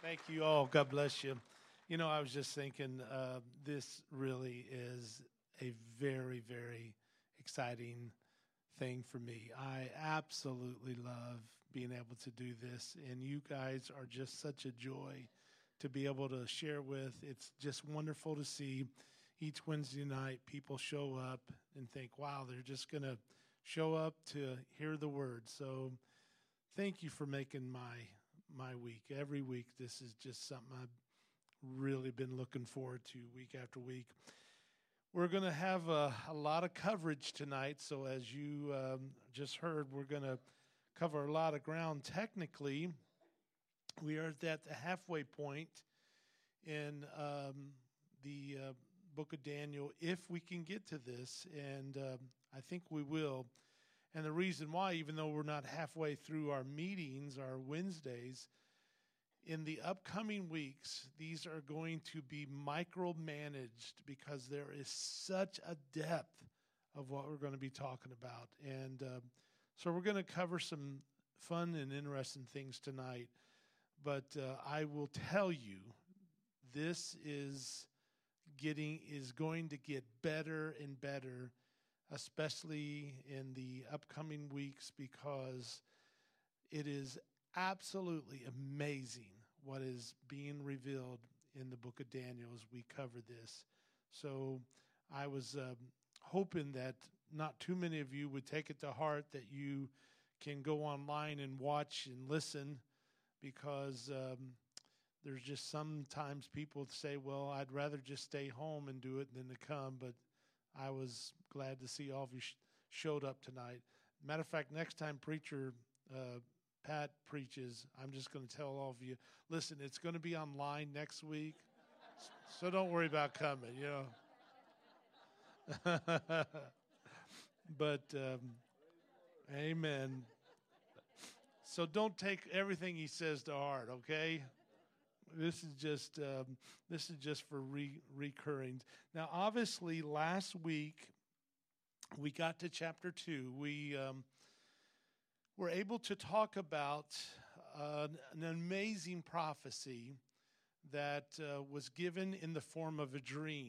Thank you all. God bless you. You know, I was just thinking, this really is a very, very exciting thing for me. I absolutely love being able to do this, and you guys are just such a joy to be able to share with. It's just wonderful to see each Wednesday night people show up and think, wow, they're just going to show up to hear the word. So thank you for making my week. Every week, this is just something I've really been looking forward to week after week. We're going to have a lot of coverage tonight. So as you just heard, we're going to cover a lot of ground. Technically, we are at the halfway point in the book of Daniel, if we can get to this, and I think we will. And the reason why, even though we're not halfway through our meetings, our Wednesdays, in the upcoming weeks, these are going to be micromanaged because there is such a depth of what we're going to be talking about. And so we're going to cover some fun and interesting things tonight. But I will tell you, this is going to get better and better, especially in the upcoming weeks, because it is absolutely amazing what is being revealed in the book of Daniel as we cover this. So I was hoping that not too many of you would take it to heart, that you can go online and watch and listen, because there's just sometimes people say, well, I'd rather just stay home and do it than to come. But I was glad to see all of you showed up tonight. Matter of fact, next time Preacher Pat preaches, I'm just going to tell all of you, listen, it's going to be online next week, so don't worry about coming, But, amen. So don't take everything he says to heart, okay? This is just for recurring. Now, obviously, last week we got to chapter 2. We were able to talk about an amazing prophecy that was given in the form of a dream.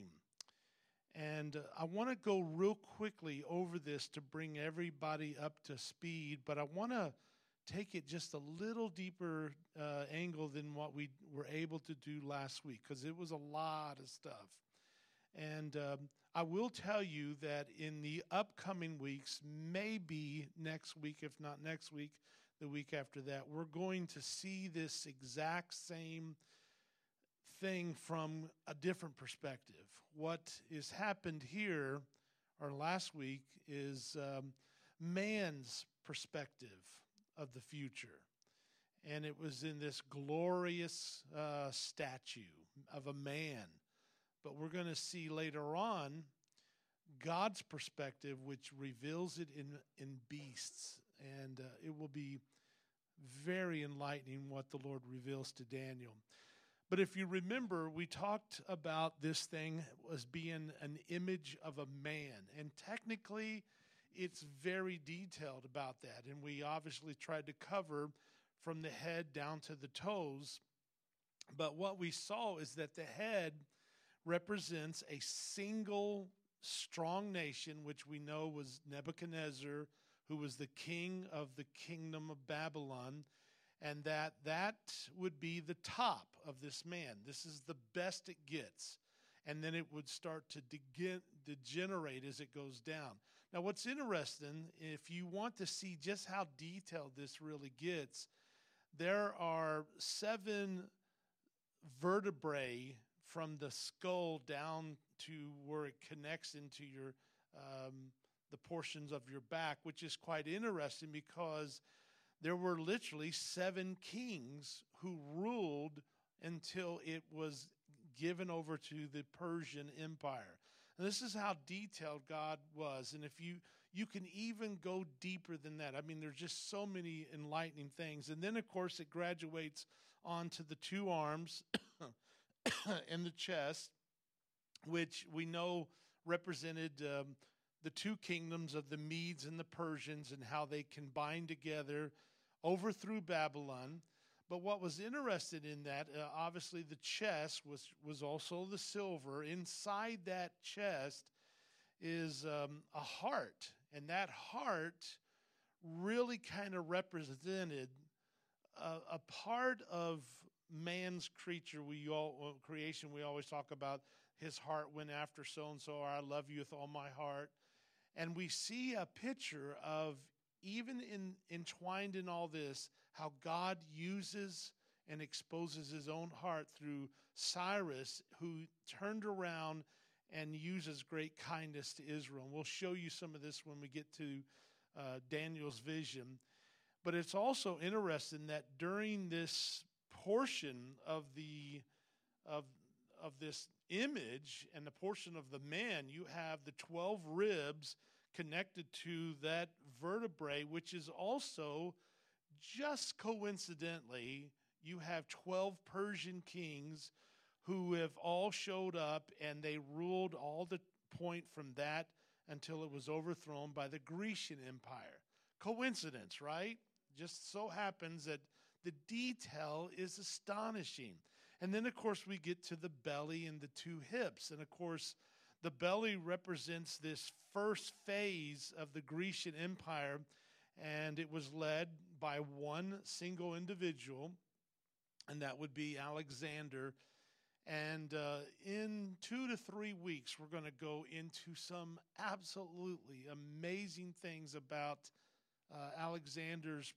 And I want to go real quickly over this to bring everybody up to speed, but I want to take it just a little deeper angle than what we were able to do last week, because it was a lot of stuff. And I will tell you that in the upcoming weeks, maybe next week, if not next week, the week after that, we're going to see this exact same thing from a different perspective. What has happened here, or last week, is man's perspective of the future. And it was in this glorious statue of a man. But we're going to see later on God's perspective, which reveals it in beasts. And it will be very enlightening what the Lord reveals to Daniel. But if you remember, we talked about this thing as being an image of a man. And technically, it's very detailed about that. And we obviously tried to cover from the head down to the toes. But what we saw is that the head represents a single strong nation, which we know was Nebuchadnezzar, who was the king of the kingdom of Babylon, and that would be the top of this man. This is the best it gets. And then it would start to degenerate as it goes down. Now, what's interesting, if you want to see just how detailed this really gets, there are 7 vertebrae from the skull down to where it connects into your the portions of your back, which is quite interesting because there were literally 7 kings who ruled until it was given over to the Persian Empire. And this is how detailed God was. And if you can even go deeper than that. I mean, there's just so many enlightening things. And then, of course, it graduates onto the 2 arms and the chest, which we know represented the 2 kingdoms of the Medes and the Persians and how they combined together, overthrew Babylon. But what was interesting in that, obviously the chest was also the silver. Inside that chest is a heart. And that heart really kind of represented a part of man's creature. Creation, we always talk about his heart went after so-and-so, or I love you with all my heart. And we see a picture of, even entwined in all this, how God uses and exposes his own heart through Cyrus, who turned around and uses great kindness to Israel. And we'll show you some of this when we get to Daniel's vision. But it's also interesting that during this portion of this image and the portion of the man, you have the 12 ribs connected to that vertebrae, which is also, just coincidentally, you have 12 Persian kings who have all showed up, and they ruled all the point from that until it was overthrown by the Grecian Empire. Coincidence, right? Just so happens that the detail is astonishing. And then, of course, we get to the belly and the two hips. And, of course, the belly represents this first phase of the Grecian Empire, and it was led by one single individual, and that would be Alexander. And in 2 to 3 weeks, we're going to go into some absolutely amazing things about Alexander's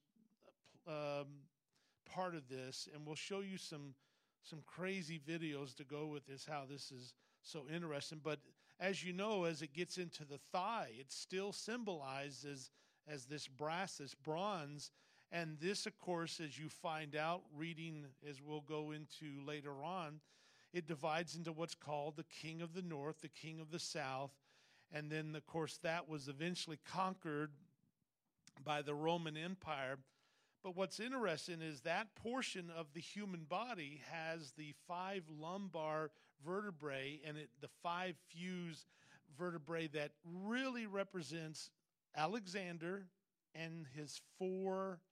part of this, and we'll show you some crazy videos to go with this, how this is so interesting. But as you know, as it gets into the thigh, it's still symbolized as this brass, this bronze. And this, of course, as you find out reading, as we'll go into later on, it divides into what's called the king of the north, the king of the south. And then, of course, that was eventually conquered by the Roman Empire. But what's interesting is that portion of the human body has the 5 lumbar vertebrae and the 5 fused vertebrae that really represents Alexander and his 4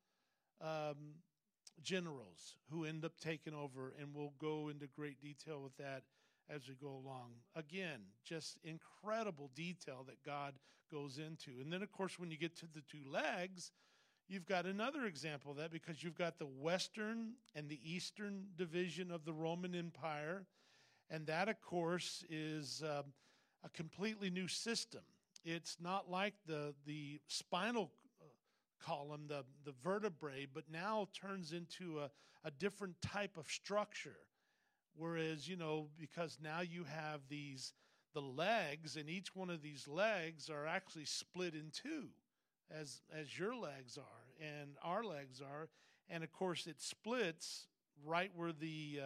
generals who end up taking over. And we'll go into great detail with that as we go along. Again, just incredible detail that God goes into. And then, of course, when you get to the 2 legs, you've got another example of that, because you've got the western and the eastern division of the Roman Empire. And that, of course, is a completely new system. It's not like the spinal column, the vertebrae, but now turns into a different type of structure. Whereas, because now you have the legs, and each one of these legs are actually split in 2. As your legs are and our legs are. And, of course, it splits right where the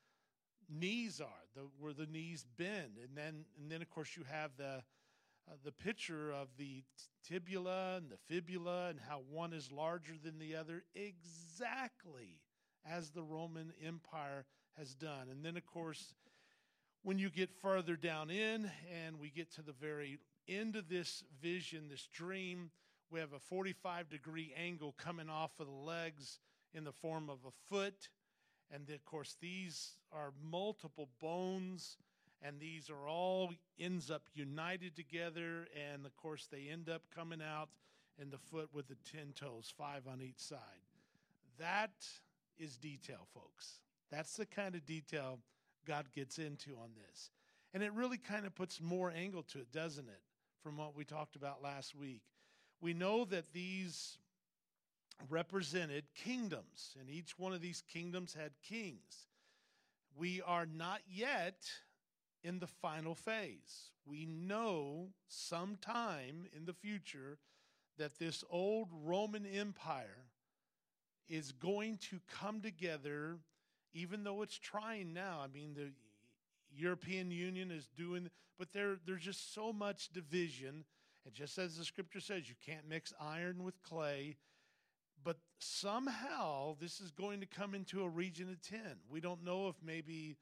knees are, where the knees bend. And then, of course, you have the picture of the tibula and the fibula and how one is larger than the other, exactly as the Roman Empire has done. And then, of course, when you get further down in and we get to the very end of this vision, this dream, we have a 45-degree angle coming off of the legs in the form of a foot. And, of course, these are multiple bones, and these are all ends up united together. And, of course, they end up coming out in the foot with the 10 toes, 5 on each side. That is detail, folks. That's the kind of detail God gets into on this. And it really kind of puts more angle to it, doesn't it, from what we talked about last week. We know that these represented kingdoms, and each one of these kingdoms had kings. We are not yet in the final phase. We know sometime in the future that this old Roman Empire is going to come together, even though it's trying now. I mean, the European Union is doing, but there's just so much division. And just as the scripture says, you can't mix iron with clay. But somehow this is going to come into a region of 10. We don't know if maybe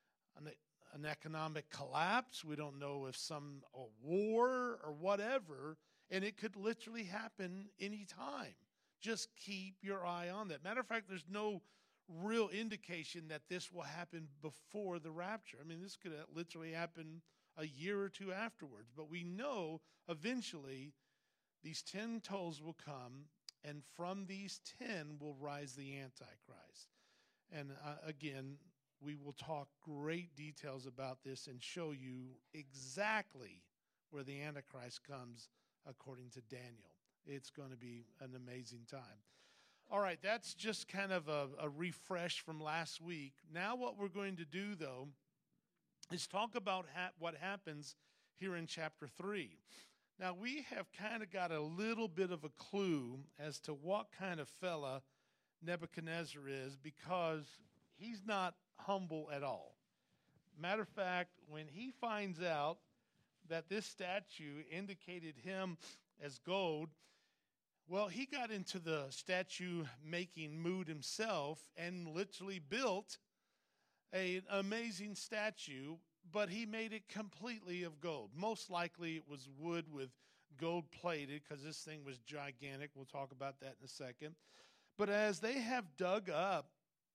an economic collapse. We don't know if a war or whatever. And it could literally happen anytime. Just keep your eye on that. Matter of fact, there's no real indication that this will happen before the rapture. I mean, this could literally happen a year or two afterwards. But we know eventually these 10 tolls will come, and from these 10 will rise the Antichrist. And again, we will talk great details about this and show you exactly where the Antichrist comes according to Daniel. It's going to be an amazing time. All right, that's just kind of a refresh from last week. Now what we're going to do, though, is talk about what happens here in chapter 3. Now, we have kind of got a little bit of a clue as to what kind of fella Nebuchadnezzar is, because he's not humble at all. Matter of fact, when he finds out that this statue indicated him as gold, well, he got into the statue-making mood himself and literally built an amazing statue, but he made it completely of gold. Most likely it was wood with gold plated, because this thing was gigantic. We'll talk about that in a second. But as they have dug up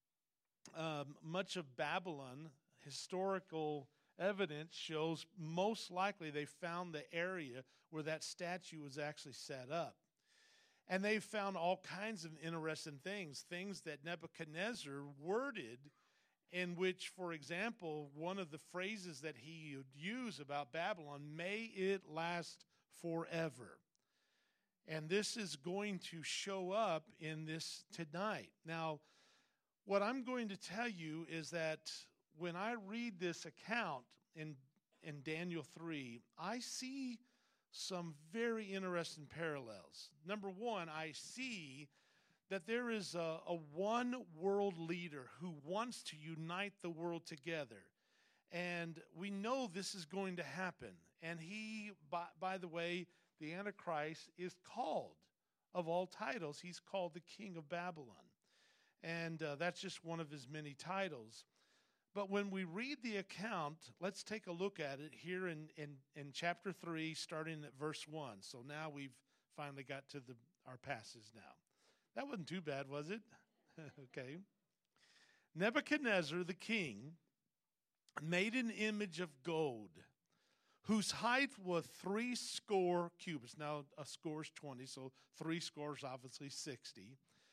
much of Babylon, historical evidence shows most likely they found the area where that statue was actually set up. And they found all kinds of interesting things that Nebuchadnezzar worded, in which, for example, one of the phrases that he would use about Babylon, may it last forever. And this is going to show up in this tonight. Now, what I'm going to tell you is that when I read this account in Daniel 3, I see some very interesting parallels. Number one, I see that there is a one world leader who wants to unite the world together. And we know this is going to happen. And he, by the way, the Antichrist is called, of all titles, he's called the King of Babylon. And that's just one of his many titles. But when we read the account, let's take a look at it here in chapter 3, starting at verse 1. So now we've finally got to our passage now. That wasn't too bad, was it? Okay. Nebuchadnezzar the king made an image of gold, whose height was 60 cubits. Now, a score is 20, so 3 scores, obviously 60.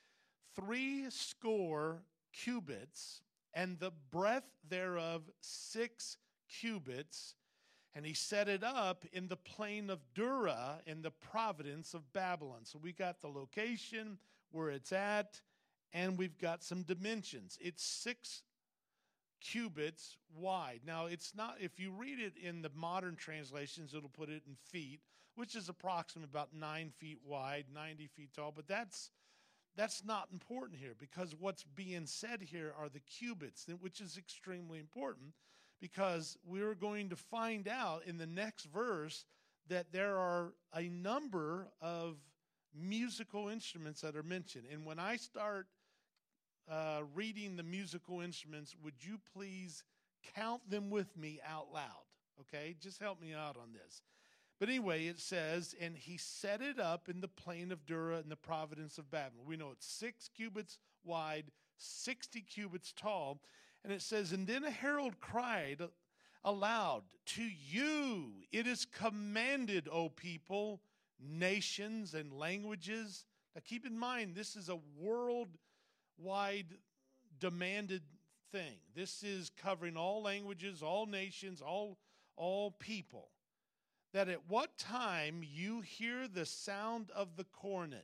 60 cubits, and the breadth thereof 6 cubits. And he set it up in the plain of Dura in the province of Babylon. So we got the location, where it's at, and we've got some dimensions. It's 6 cubits wide. Now, it's not, if you read it in the modern translations, it'll put it in feet, which is approximately about 9 feet wide, 90 feet tall. But that's not important here, because what's being said here are the cubits, which is extremely important, because we're going to find out in the next verse that there are a number of musical instruments that are mentioned. And when I start reading the musical instruments, would you please count them with me out loud? Okay, just help me out on this. But anyway, it says, and he set it up in the plain of Dura in the province of Babylon. We know it's 6 cubits wide, 60 cubits tall. And it says, and then a herald cried aloud, to you it is commanded, O people, nations, and languages. Now keep in mind, this is a worldwide demanded thing. This is covering all languages, all nations, all people. That at what time you hear the sound of the cornet,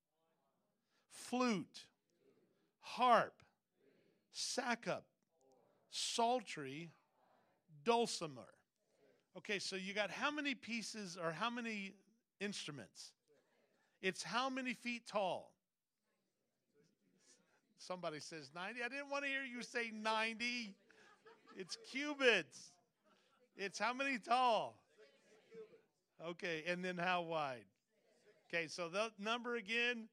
flute, harp, sackbut, psaltery, dulcimer. Okay, so you got how many pieces or how many instruments? It's how many feet tall? Somebody says 90. I didn't want to hear you say 90. It's cubits. It's how many tall? Okay, and then how wide? Okay, so the number again,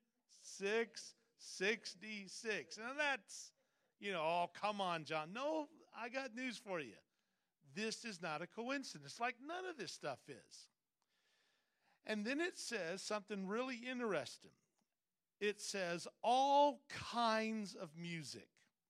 666. Now that's, oh, come on, John. No, I got news for you. This is not a coincidence, like none of this stuff is. And then it says something really interesting. It says all kinds of music.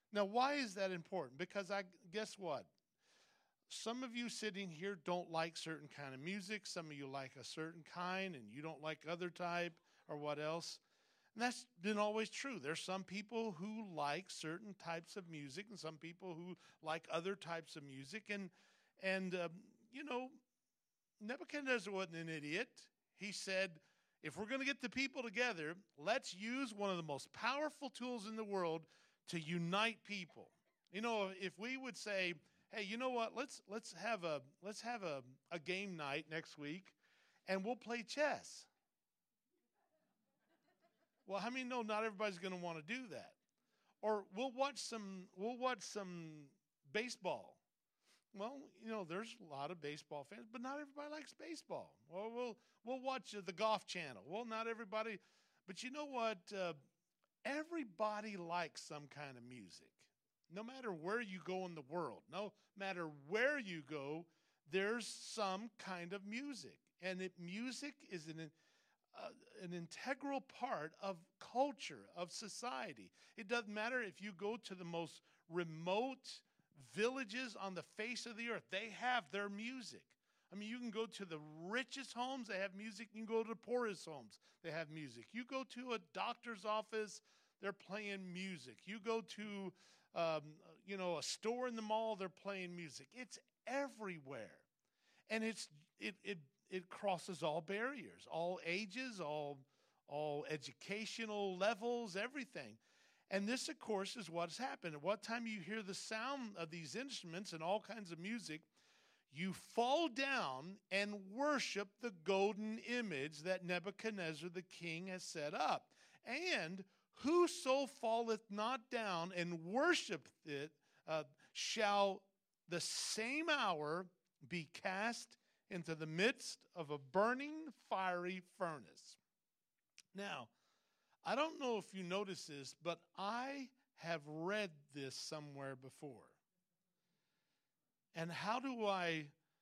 Now, why is that important? Because guess what? Some of you sitting here don't like certain kind of music. Some of you like a certain kind, and you don't like other type or what else. And that's been always true. There's some people who like certain types of music, and some people who like other types of music. And you know, Nebuchadnezzar wasn't an idiot. He said, if we're going to get the people together, let's use one of the most powerful tools in the world to unite people. You know, if we would say, hey, you know what? Let's have a game night next week, and we'll play chess. Well, how many know not everybody's going to want to do that? Or we'll watch some baseball. Well, you know, there's a lot of baseball fans, but not everybody likes baseball. Well, we'll watch the Golf Channel. Well, not everybody, but you know what? Everybody likes some kind of music. No matter where you go in the world, no matter where you go, there's some kind of music. And music is an integral part of culture, of society. It doesn't matter if you go to the most remote villages on the face of the earth, they have their music. I mean, you can go to the richest homes, they have music. You can go to the poorest homes, they have music. You go to a doctor's office, they're playing music. You go to a store in the mall, they're playing music. It's everywhere. And it crosses all barriers, all ages, all educational levels, everything. And this, of course, is what's happened. At what time you hear the sound of these instruments and all kinds of music, you fall down and worship the golden image that Nebuchadnezzar the king has set up. And whoso falleth not down and worshipeth it shall the same hour be cast into the midst of a burning fiery furnace. Now, I don't know if you notice this, but I have read this somewhere before. And how do I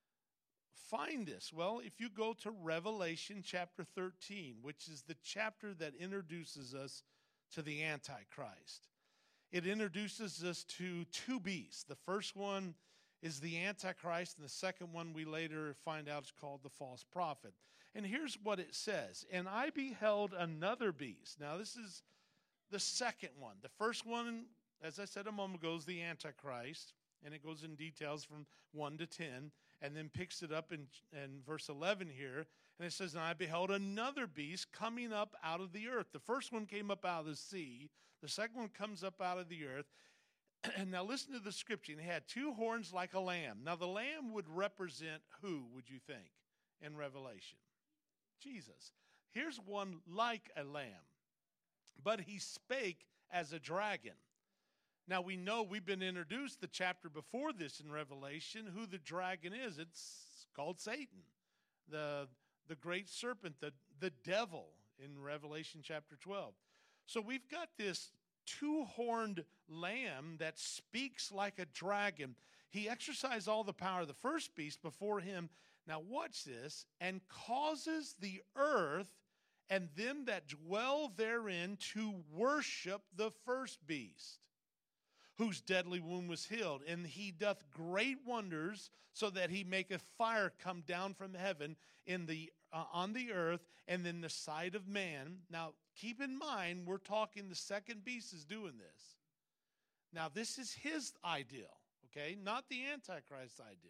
find this? Well, if you go to Revelation chapter 13, which is the chapter that introduces us to the Antichrist. It introduces us to two beasts. The first one is the Antichrist, and the second one we later find out is called the false prophet. And here's what it says. And I beheld another beast. Now, this is the second one. The first one, as I said a moment ago, is the Antichrist. And it goes in details from 1 to 10. And then picks it up in verse 11 here. And it says, and I beheld another beast coming up out of the earth. The first one came up out of the sea. The second one comes up out of the earth. And now listen to the scripture. And it had two horns like a lamb. Now the lamb would represent who, would you think, in Revelation? Jesus. Here's one like a lamb. But he spake as a dragon. Now we know we've been introduced the chapter before this in Revelation who the dragon is. It's called Satan, the great serpent, the devil in Revelation chapter 12. So we've got this two-horned lamb that speaks like a dragon. He exercised all the power of the first beast before him. Now watch this. And causes the earth and them that dwell therein to worship the first beast, whose deadly wound was healed. And he doth great wonders, so that he maketh fire come down from heaven on the earth and in the sight of man. Now, keep in mind, we're talking the second beast is doing this. Now, this is his ideal, okay? Not the Antichrist ideal.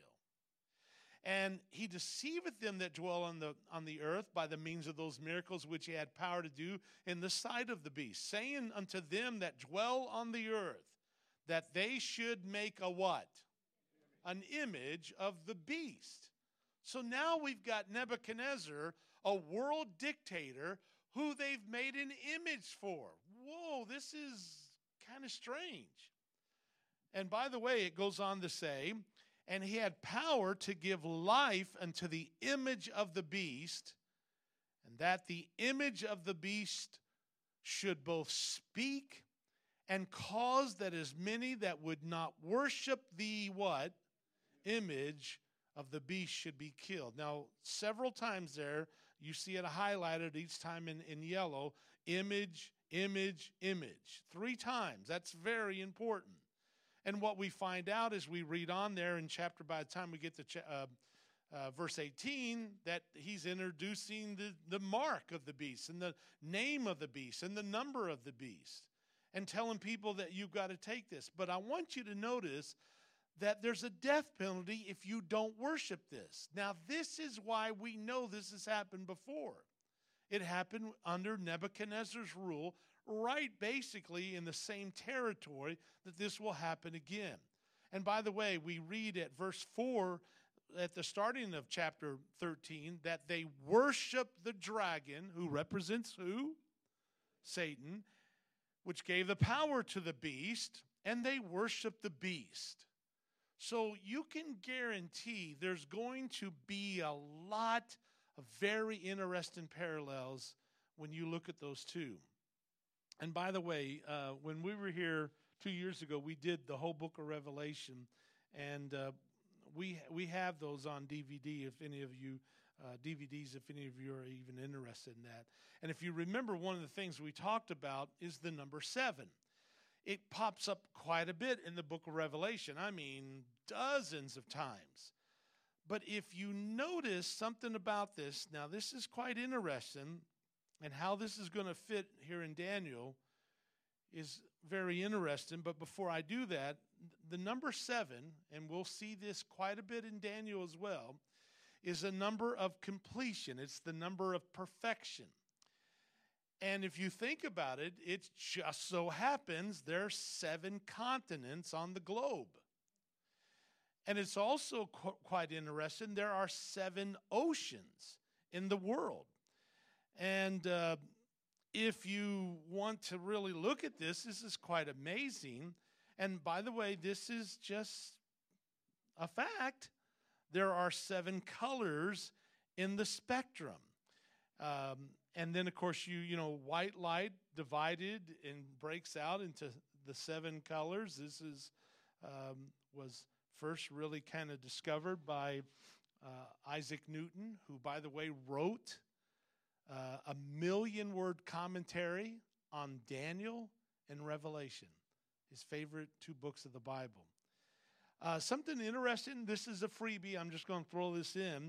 And he deceiveth them that dwell on the earth by the means of those miracles which he had power to do in the sight of the beast, saying unto them that dwell on the earth, that they should make a what? An image of the beast. So now we've got Nebuchadnezzar, a world dictator, who they've made an image for. Whoa, this is kind of strange. And by the way, it goes on to say, and he had power to give life unto the image of the beast, and that the image of the beast should both speak and cause that as many that would not worship the what? Image of the beast should be killed. Now, several times there, you see it highlighted each time in yellow, image, image, image. 3 times. That's very important. And what we find out as we read on there in chapter, by the time we get to verse 18, that he's introducing the mark of the beast and the name of the beast and the number of the beast and telling people that you've got to take this. But I want you to notice that there's a death penalty if you don't worship this. Now, this is why we know this has happened before. It happened under Nebuchadnezzar's rule, right basically in the same territory that this will happen again. And by the way, we read at verse 4 at the starting of chapter 13 that they worship the dragon, who represents who? Satan, which gave the power to the beast, and they worship the beast. So you can guarantee there's going to be a lot of very interesting parallels when you look at those two. And by the way, when we were here 2 years ago, we did the whole book of Revelation, and we have those on DVD if any of you, DVDs if any of you are even interested in that. And if you remember, one of the things we talked about is the number 7. It pops up quite a bit in the book of Revelation. I mean, dozens of times. But if you notice something about this, now this is quite interesting, and how this is going to fit here in Daniel is very interesting. But before I do that, the number 7, and we'll see this quite a bit in Daniel as well, is a number of completion. It's the number of perfection. And if you think about it, it just so happens there's 7 continents on the globe. And it's also quite interesting, there are 7 oceans in the world. And if you want to really look at this is quite amazing. And by the way, this is just a fact. There are 7 colors in the spectrum. And then, of course, you know, white light divided and breaks out into the 7 colors. This is was first really kind of discovered by Isaac Newton, who, by the way, wrote a 1,000,000-word commentary on Daniel and Revelation, his favorite 2 books of the Bible. Something interesting, this is a freebie, I'm just going to throw this in.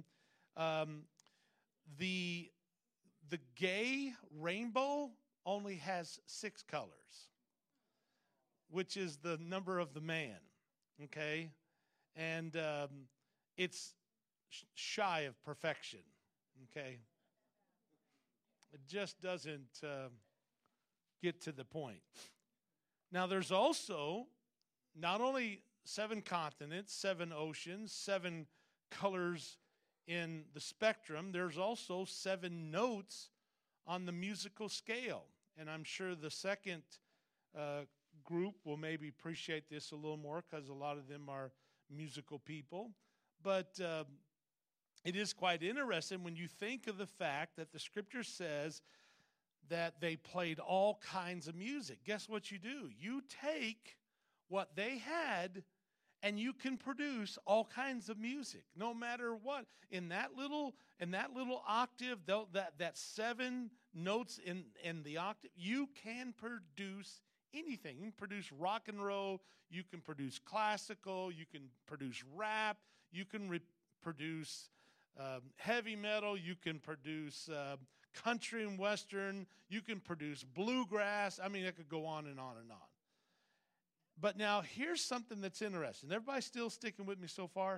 The gay rainbow only has 6 colors, which is the number of the man, okay? And it's shy of perfection, okay? It just doesn't get to the point. Now, there's also not only 7 continents, 7 oceans, 7 colors in the spectrum, there's also 7 notes on the musical scale. And I'm sure the second group will maybe appreciate this a little more because a lot of them are musical people. But it is quite interesting when you think of the fact that the scripture says that they played all kinds of music. Guess what you do? You take what they had and you can produce all kinds of music, no matter what. In that little octave, that 7 notes in the octave, you can produce anything. You can produce rock and roll, you can produce classical, you can produce rap, you can produce heavy metal, you can produce country and western, you can produce bluegrass. I mean, I could go on and on and on. But now here's something that's interesting. Everybody still sticking with me so far?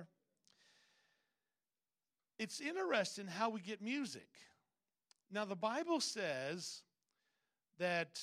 It's interesting how we get music. Now, the Bible says that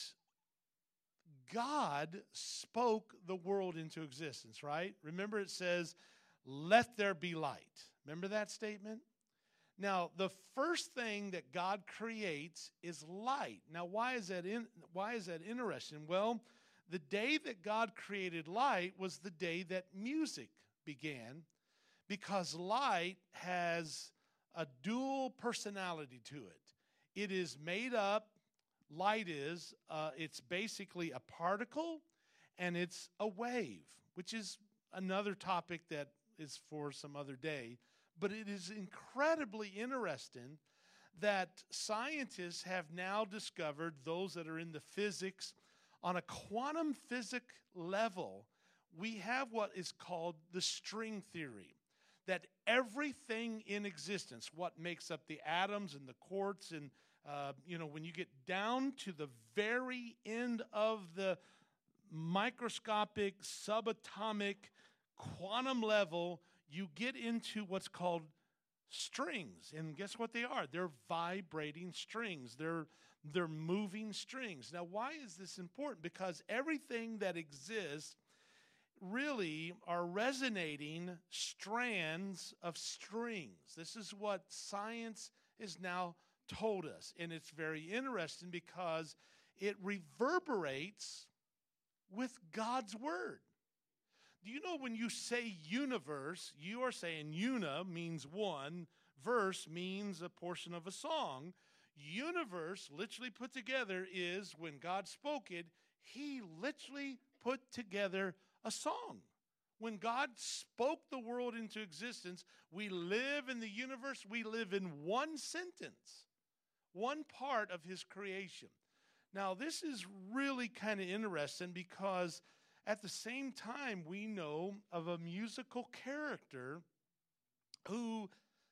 God spoke the world into existence, right? Remember, it says, "Let there be light." Remember that statement? Now, the first thing that God creates is light. Now, why is that interesting? Well, the day that God created light was the day that music began, because light has a dual personality to it. It is made up, light is, it's basically a particle and it's a wave, which is another topic that is for some other day. But it is incredibly interesting that scientists have now discovered, those that are in the physics, on a quantum physics level, we have what is called the string theory, that everything in existence, what makes up the atoms and the quarks, and when you get down to the very end of the microscopic, subatomic, quantum level, you get into what's called strings. And guess what they are? They're vibrating strings. They're moving strings. Now, why is this important? Because everything that exists really are resonating strands of strings. This is what science has now told us. And it's very interesting because it reverberates with God's word. Do you know when you say universe, you are saying una means one, verse means a portion of a song. Universe, literally put together, is when God spoke it, he literally put together a song. When God spoke the world into existence, we live in the universe, we live in one sentence, one part of his creation. Now, this is really kind of interesting because at the same time, we know of a musical character who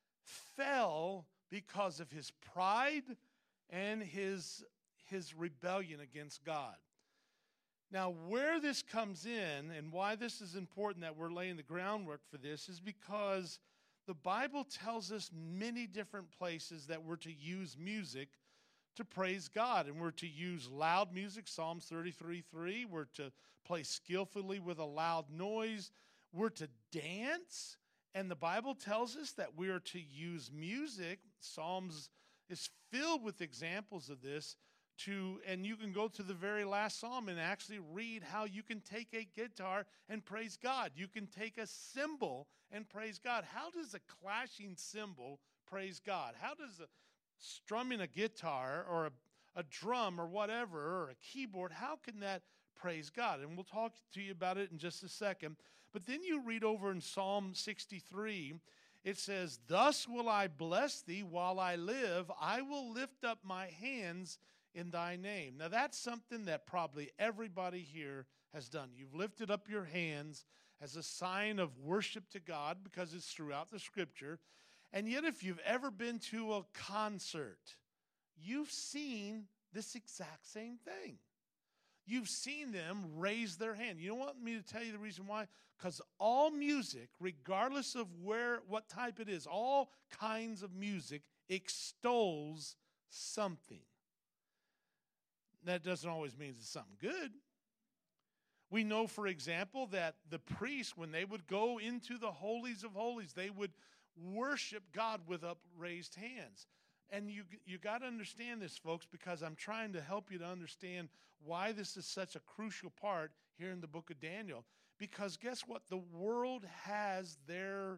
fell because of his pride and his rebellion against God. Now, where this comes in and why this is important that we're laying the groundwork for this is because the Bible tells us many different places that we're to use music to praise God. And we're to use loud music, Psalms 33:3. We're to play skillfully with a loud noise. We're to dance. And the Bible tells us that we are to use music. Psalms is filled with examples of this. And you can go to the very last psalm and actually read how you can take a guitar and praise God. You can take a cymbal and praise God. How does a clashing cymbal praise God? How does strumming a guitar or a drum or whatever, or a keyboard, how can that praise God? And we'll talk to you about it in just a second. But then you read over in Psalm 63, it says, "Thus will I bless thee while I live. I will lift up my hands in thy name." Now that's something that probably everybody here has done. You've lifted up your hands as a sign of worship to God because it's throughout the scripture. And yet if you've ever been to a concert, you've seen this exact same thing. You've seen them raise their hand. You don't want me to tell you the reason why? Because all music, regardless of what type it is, all kinds of music extols something. That doesn't always mean it's something good. We know, for example, that the priests, when they would go into the holies of holies, they would worship God with upraised hands. And you got to understand this, folks, because I'm trying to help you to understand why this is such a crucial part here in the book of Daniel. Because guess what? The world has their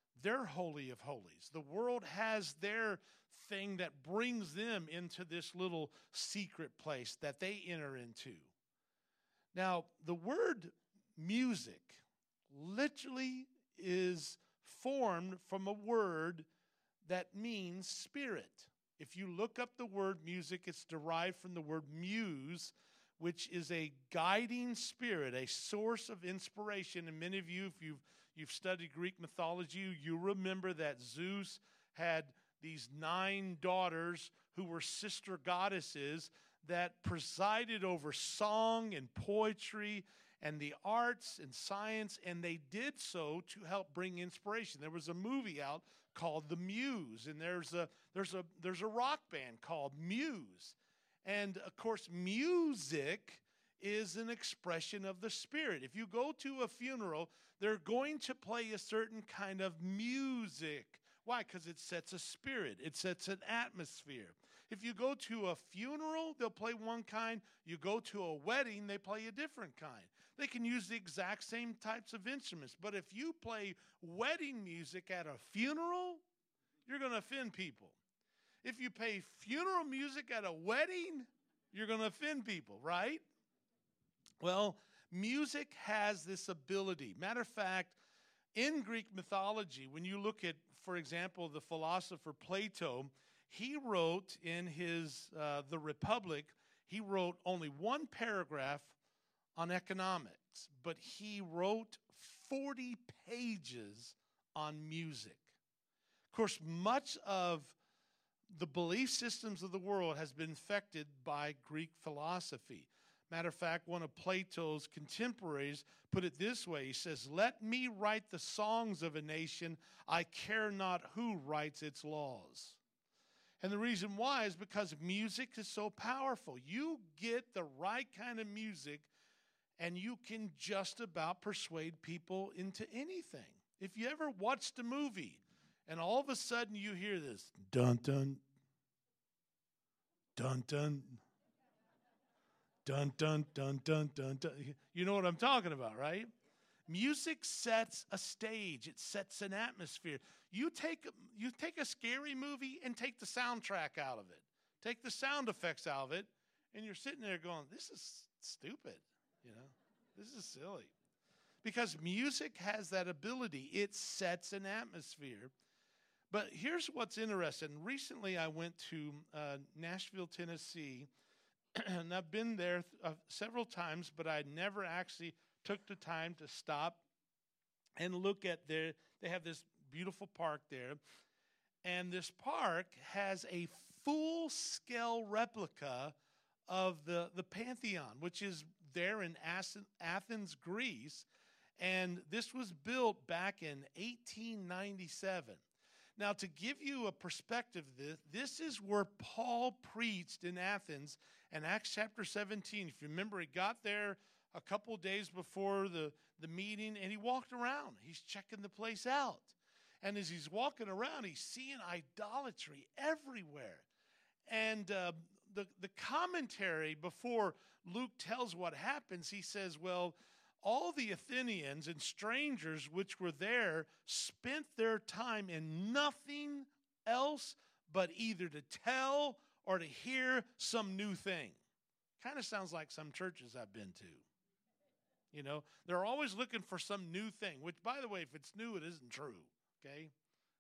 holy of holies. The world has their thing that brings them into this little secret place that they enter into. Now, the word music literally is formed from a word that means spirit. If you look up the word music, it's derived from the word muse, which is a guiding spirit, a source of inspiration. And many of you, if you've studied Greek mythology, you remember that Zeus had these 9 daughters who were sister goddesses that presided over song and poetry and the arts and science, and they did so to help bring inspiration. There was a movie out called The Muse, and there's a rock band called Muse. And of course, music is an expression of the spirit. If you go to a funeral, they're going to play a certain kind of music. Why? Because it sets a spirit. It sets an atmosphere. If you go to a funeral, they'll play one kind. You go to a wedding, they play a different kind. They can use the exact same types of instruments. But if you play wedding music at a funeral, you're going to offend people. If you play funeral music at a wedding, you're going to offend people, right? Well, music has this ability. Matter of fact, in Greek mythology, when you look at, for example, the philosopher Plato, he wrote in his The Republic, he wrote only one paragraph on economics, but he wrote 40 pages on music. Of course, much of the belief systems of the world has been affected by Greek philosophy. Matter of fact, one of Plato's contemporaries put it this way. He says, "Let me write the songs of a nation. I care not who writes its laws." And the reason why is because music is so powerful. You get the right kind of music, and you can just about persuade people into anything. If you ever watched a movie, and all of a sudden you hear this, dun, dun, dun, dun, dun, dun, dun, dun, dun, dun. You know what I'm talking about, right? Music sets a stage. It sets an atmosphere. You take a scary movie and take the soundtrack out of it. Take the sound effects out of it, and you're sitting there going, this is stupid, you know? This is silly. Because music has that ability. It sets an atmosphere. But here's what's interesting. Recently I went to Nashville, Tennessee, and I've been there several times, but I never actually took the time to stop and look at they have this beautiful park there. And this park has a full-scale replica of the Pantheon, which is there in Athens, Greece. And this was built back in 1897. Now, to give you a perspective of this is where Paul preached in Athens in Acts chapter 17. If you remember, he got there a couple of days before the meeting, and he walked around. He's checking the place out. And as he's walking around, he's seeing idolatry everywhere. And the commentary before Luke tells what happens, he says, well, all the Athenians and strangers which were there spent their time in nothing else but either to tell or to hear some new thing. Kind of sounds like some churches I've been to. You know, they're always looking for some new thing, which, by the way, if it's new, it isn't true, okay?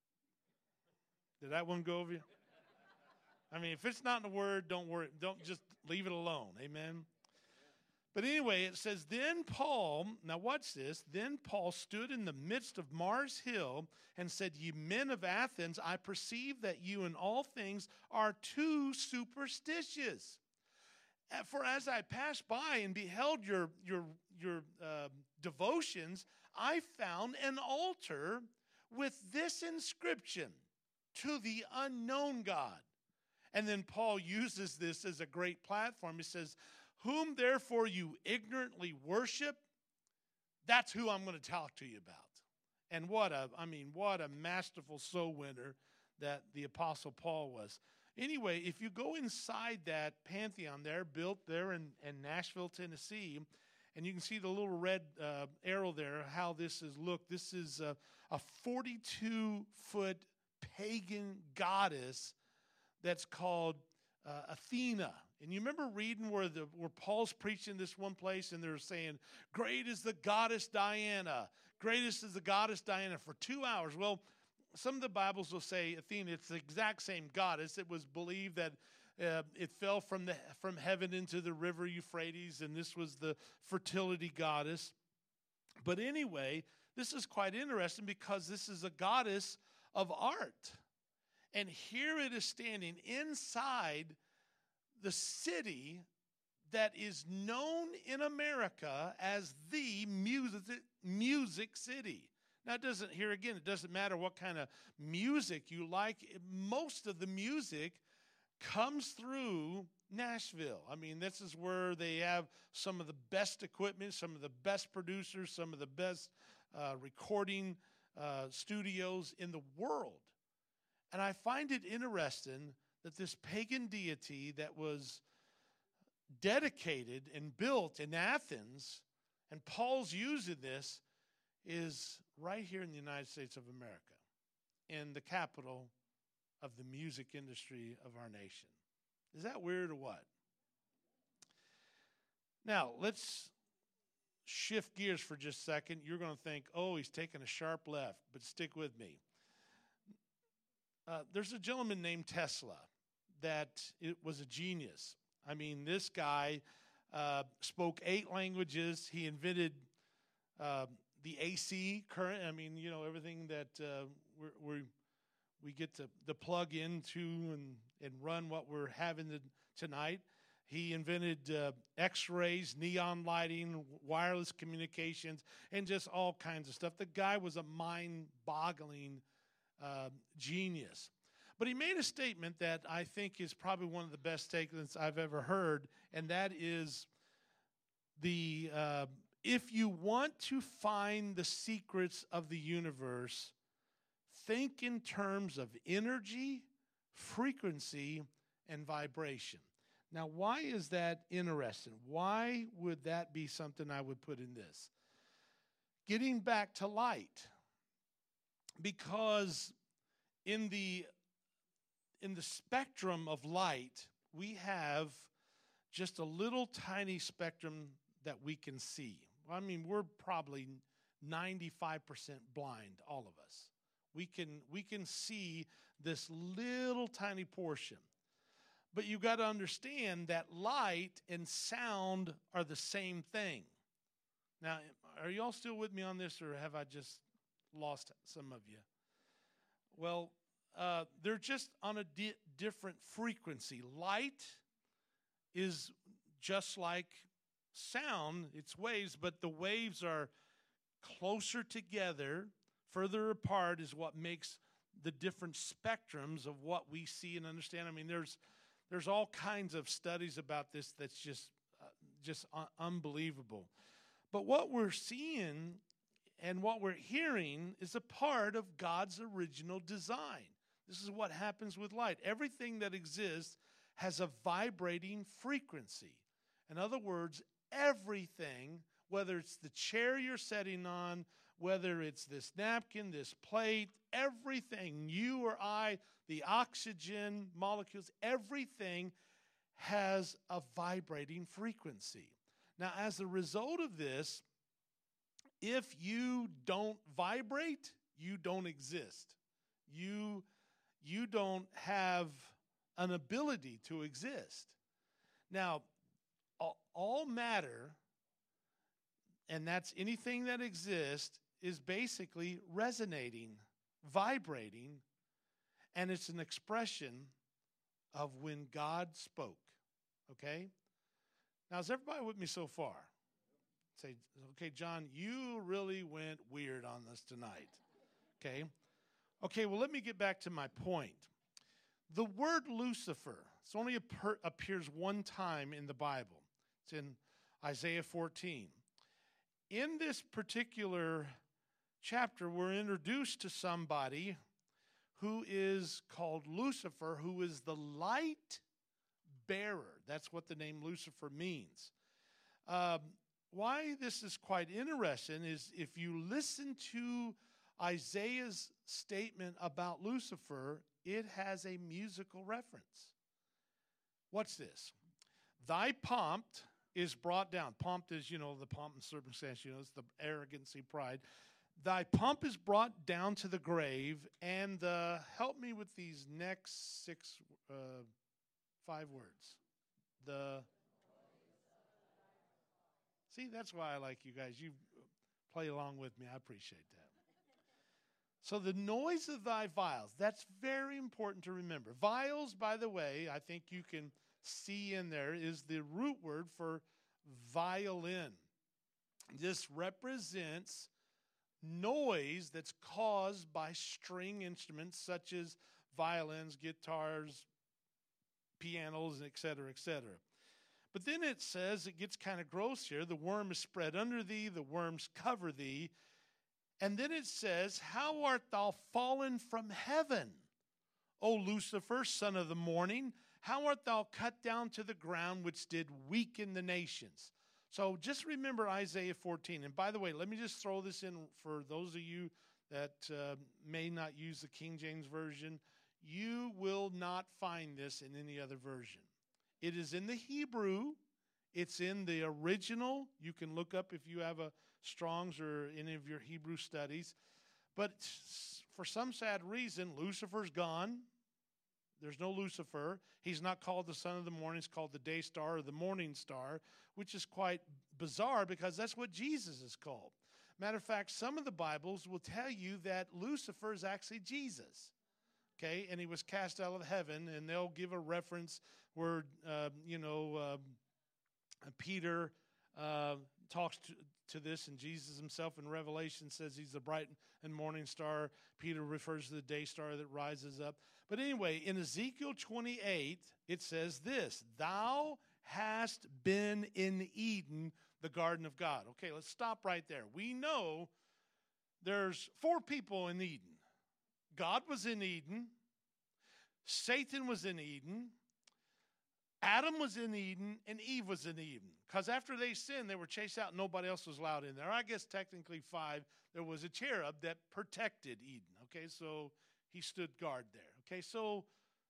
Did that one go over you? I mean, if it's not in the Word, don't worry. Don't just leave it alone, amen? But anyway, it says, then Paul, now watch this, then Paul stood in the midst of Mars Hill and said, ye men of Athens, I perceive that you in all things are too superstitious. For as I passed by and beheld your devotions, I found an altar with this inscription, to the unknown God. And then Paul uses this as a great platform. He says, whom therefore you ignorantly worship, that's who I'm going to talk to you about. And what a masterful soul winner that the Apostle Paul was. Anyway, if you go inside that Pantheon there, built there in Nashville, Tennessee, and you can see the little red arrow there, how this is looked. This is a 42-foot pagan goddess that's called Athena. And you remember reading where Paul's preaching this one place, and they're saying, great is the goddess Diana. Greatest is the goddess Diana for 2 hours. Well, some of the Bibles will say Athena, it's the exact same goddess. It was believed that it fell from heaven into the river Euphrates, and this was the fertility goddess. But anyway, this is quite interesting because this is a goddess of art. And here it is standing inside the city that is known in America as the music city. Now, it doesn't matter what kind of music you like. Most of the music comes through Nashville. I mean, this is where they have some of the best equipment, some of the best producers, some of the best recording studios in the world. And I find it interesting that this pagan deity that was dedicated and built in Athens, and Paul's using this, is right here in the United States of America, in the capital of the music industry of our nation. Is that weird or what? Now, let's shift gears for just a second. You're going to think, oh, he's taking a sharp left, but stick with me. There's a gentleman named Tesla that it was a genius. I mean, this guy spoke 8 languages. He invented the AC current. I mean, everything that we get to plug into and run what we're having tonight. He invented X-rays, neon lighting, wireless communications, and just all kinds of stuff. The guy was a mind-boggling genius. But he made a statement that I think is probably one of the best statements I've ever heard, and that is if you want to find the secrets of the universe, think in terms of energy, frequency, and vibration. Now, why is that interesting? Why would that be something I would put in this? Getting back to light, because in the spectrum of light, we have just a little tiny spectrum that we can see. I mean, we're probably 95% blind, all of us. We can see this little tiny portion. But you got to understand that light and sound are the same thing. Now, are you all still with me on this, or have I just lost some of you? Well, they're just on a different frequency. Light is just like sound, it's waves, but the waves are closer together. Further apart is what makes the different spectrums of what we see and understand. I mean, there's all kinds of studies about this that's just unbelievable. But what we're seeing and what we're hearing is a part of God's original design. This is what happens with light. Everything that exists has a vibrating frequency. In other words, everything, whether it's the chair you're sitting on, whether it's this napkin, this plate, everything, you or I, the oxygen molecules, everything has a vibrating frequency. Now, as a result of this, if you don't vibrate, you don't exist. You don't have an ability to exist. Now, all matter, and that's anything that exists, is basically resonating, vibrating, and it's an expression of when God spoke. Okay? Now, is everybody with me so far? Say, okay, John, you really went weird on this tonight. Okay? Okay, well, let me get back to my point. The word Lucifer, it's only appears one time in the Bible. It's in Isaiah 14. In this particular chapter, we're introduced to somebody who is called Lucifer, who is the light bearer. That's what the name Lucifer means. Why this is quite interesting is if you listen to Isaiah's statement about Lucifer, it has a musical reference. What's this? Thy pomp is brought down. Pomp is, the pomp and circumstance, it's the arrogancy, pride. Thy pomp is brought down to the grave, and help me with these next 5 words. See, that's why I like you guys. You play along with me. I appreciate that. So the noise of thy viols, that's very important to remember. Viols, by the way, I think you can see in there, is the root word for violin. This represents noise that's caused by string instruments such as violins, guitars, pianos, et cetera, et cetera. But then it says, it gets kind of gross here, the worm is spread under thee, the worms cover thee. And then it says, how art thou fallen from heaven, O Lucifer, son of the morning? How art thou cut down to the ground, which did weaken the nations? So just remember Isaiah 14. And by the way, let me just throw this in for those of you that may not use the King James Version. You will not find this in any other version. It is in the Hebrew. It's in the original. You can look up if you have a Strong's or any of your Hebrew studies. But for some sad reason, Lucifer's gone. There's no Lucifer. He's not called the son of the morning. He's called the day star or the morning star, which is quite bizarre because that's what Jesus is called. Matter of fact, some of the Bibles will tell you that Lucifer is actually Jesus. Okay, and he was cast out of heaven, and they'll give a reference where, Peter talks to this, and Jesus himself in Revelation says he's the bright and morning star. Peter refers to the day star that rises up. But anyway, in Ezekiel 28, it says this, "Thou hast been in Eden, the garden of God." Okay, let's stop right there. We know there's 4 people in Eden. God was in Eden. Satan was in Eden. Adam was in Eden, and Eve was in Eden. Because after they sinned, they were chased out. Nobody else was allowed in there. I guess technically 5. There was a cherub that protected Eden. Okay, so he stood guard there. Okay, so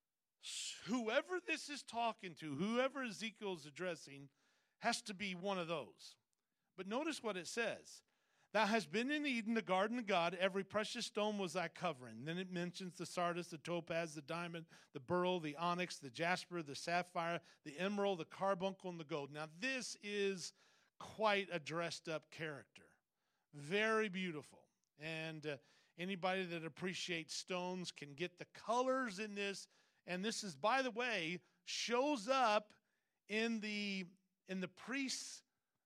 whoever this is talking to, whoever Ezekiel's addressing, has to be one of those. But notice what it says. "Thou hast been in Eden, the garden of God. Every precious stone was thy covering." Then it mentions the sardius, the topaz, the diamond, the beryl, the onyx, the jasper, the sapphire, the emerald, the carbuncle, and the gold. Now this is quite a dressed up character. Very beautiful. And anybody that appreciates stones can get the colors in this. And this is, by the way, shows up in the priests'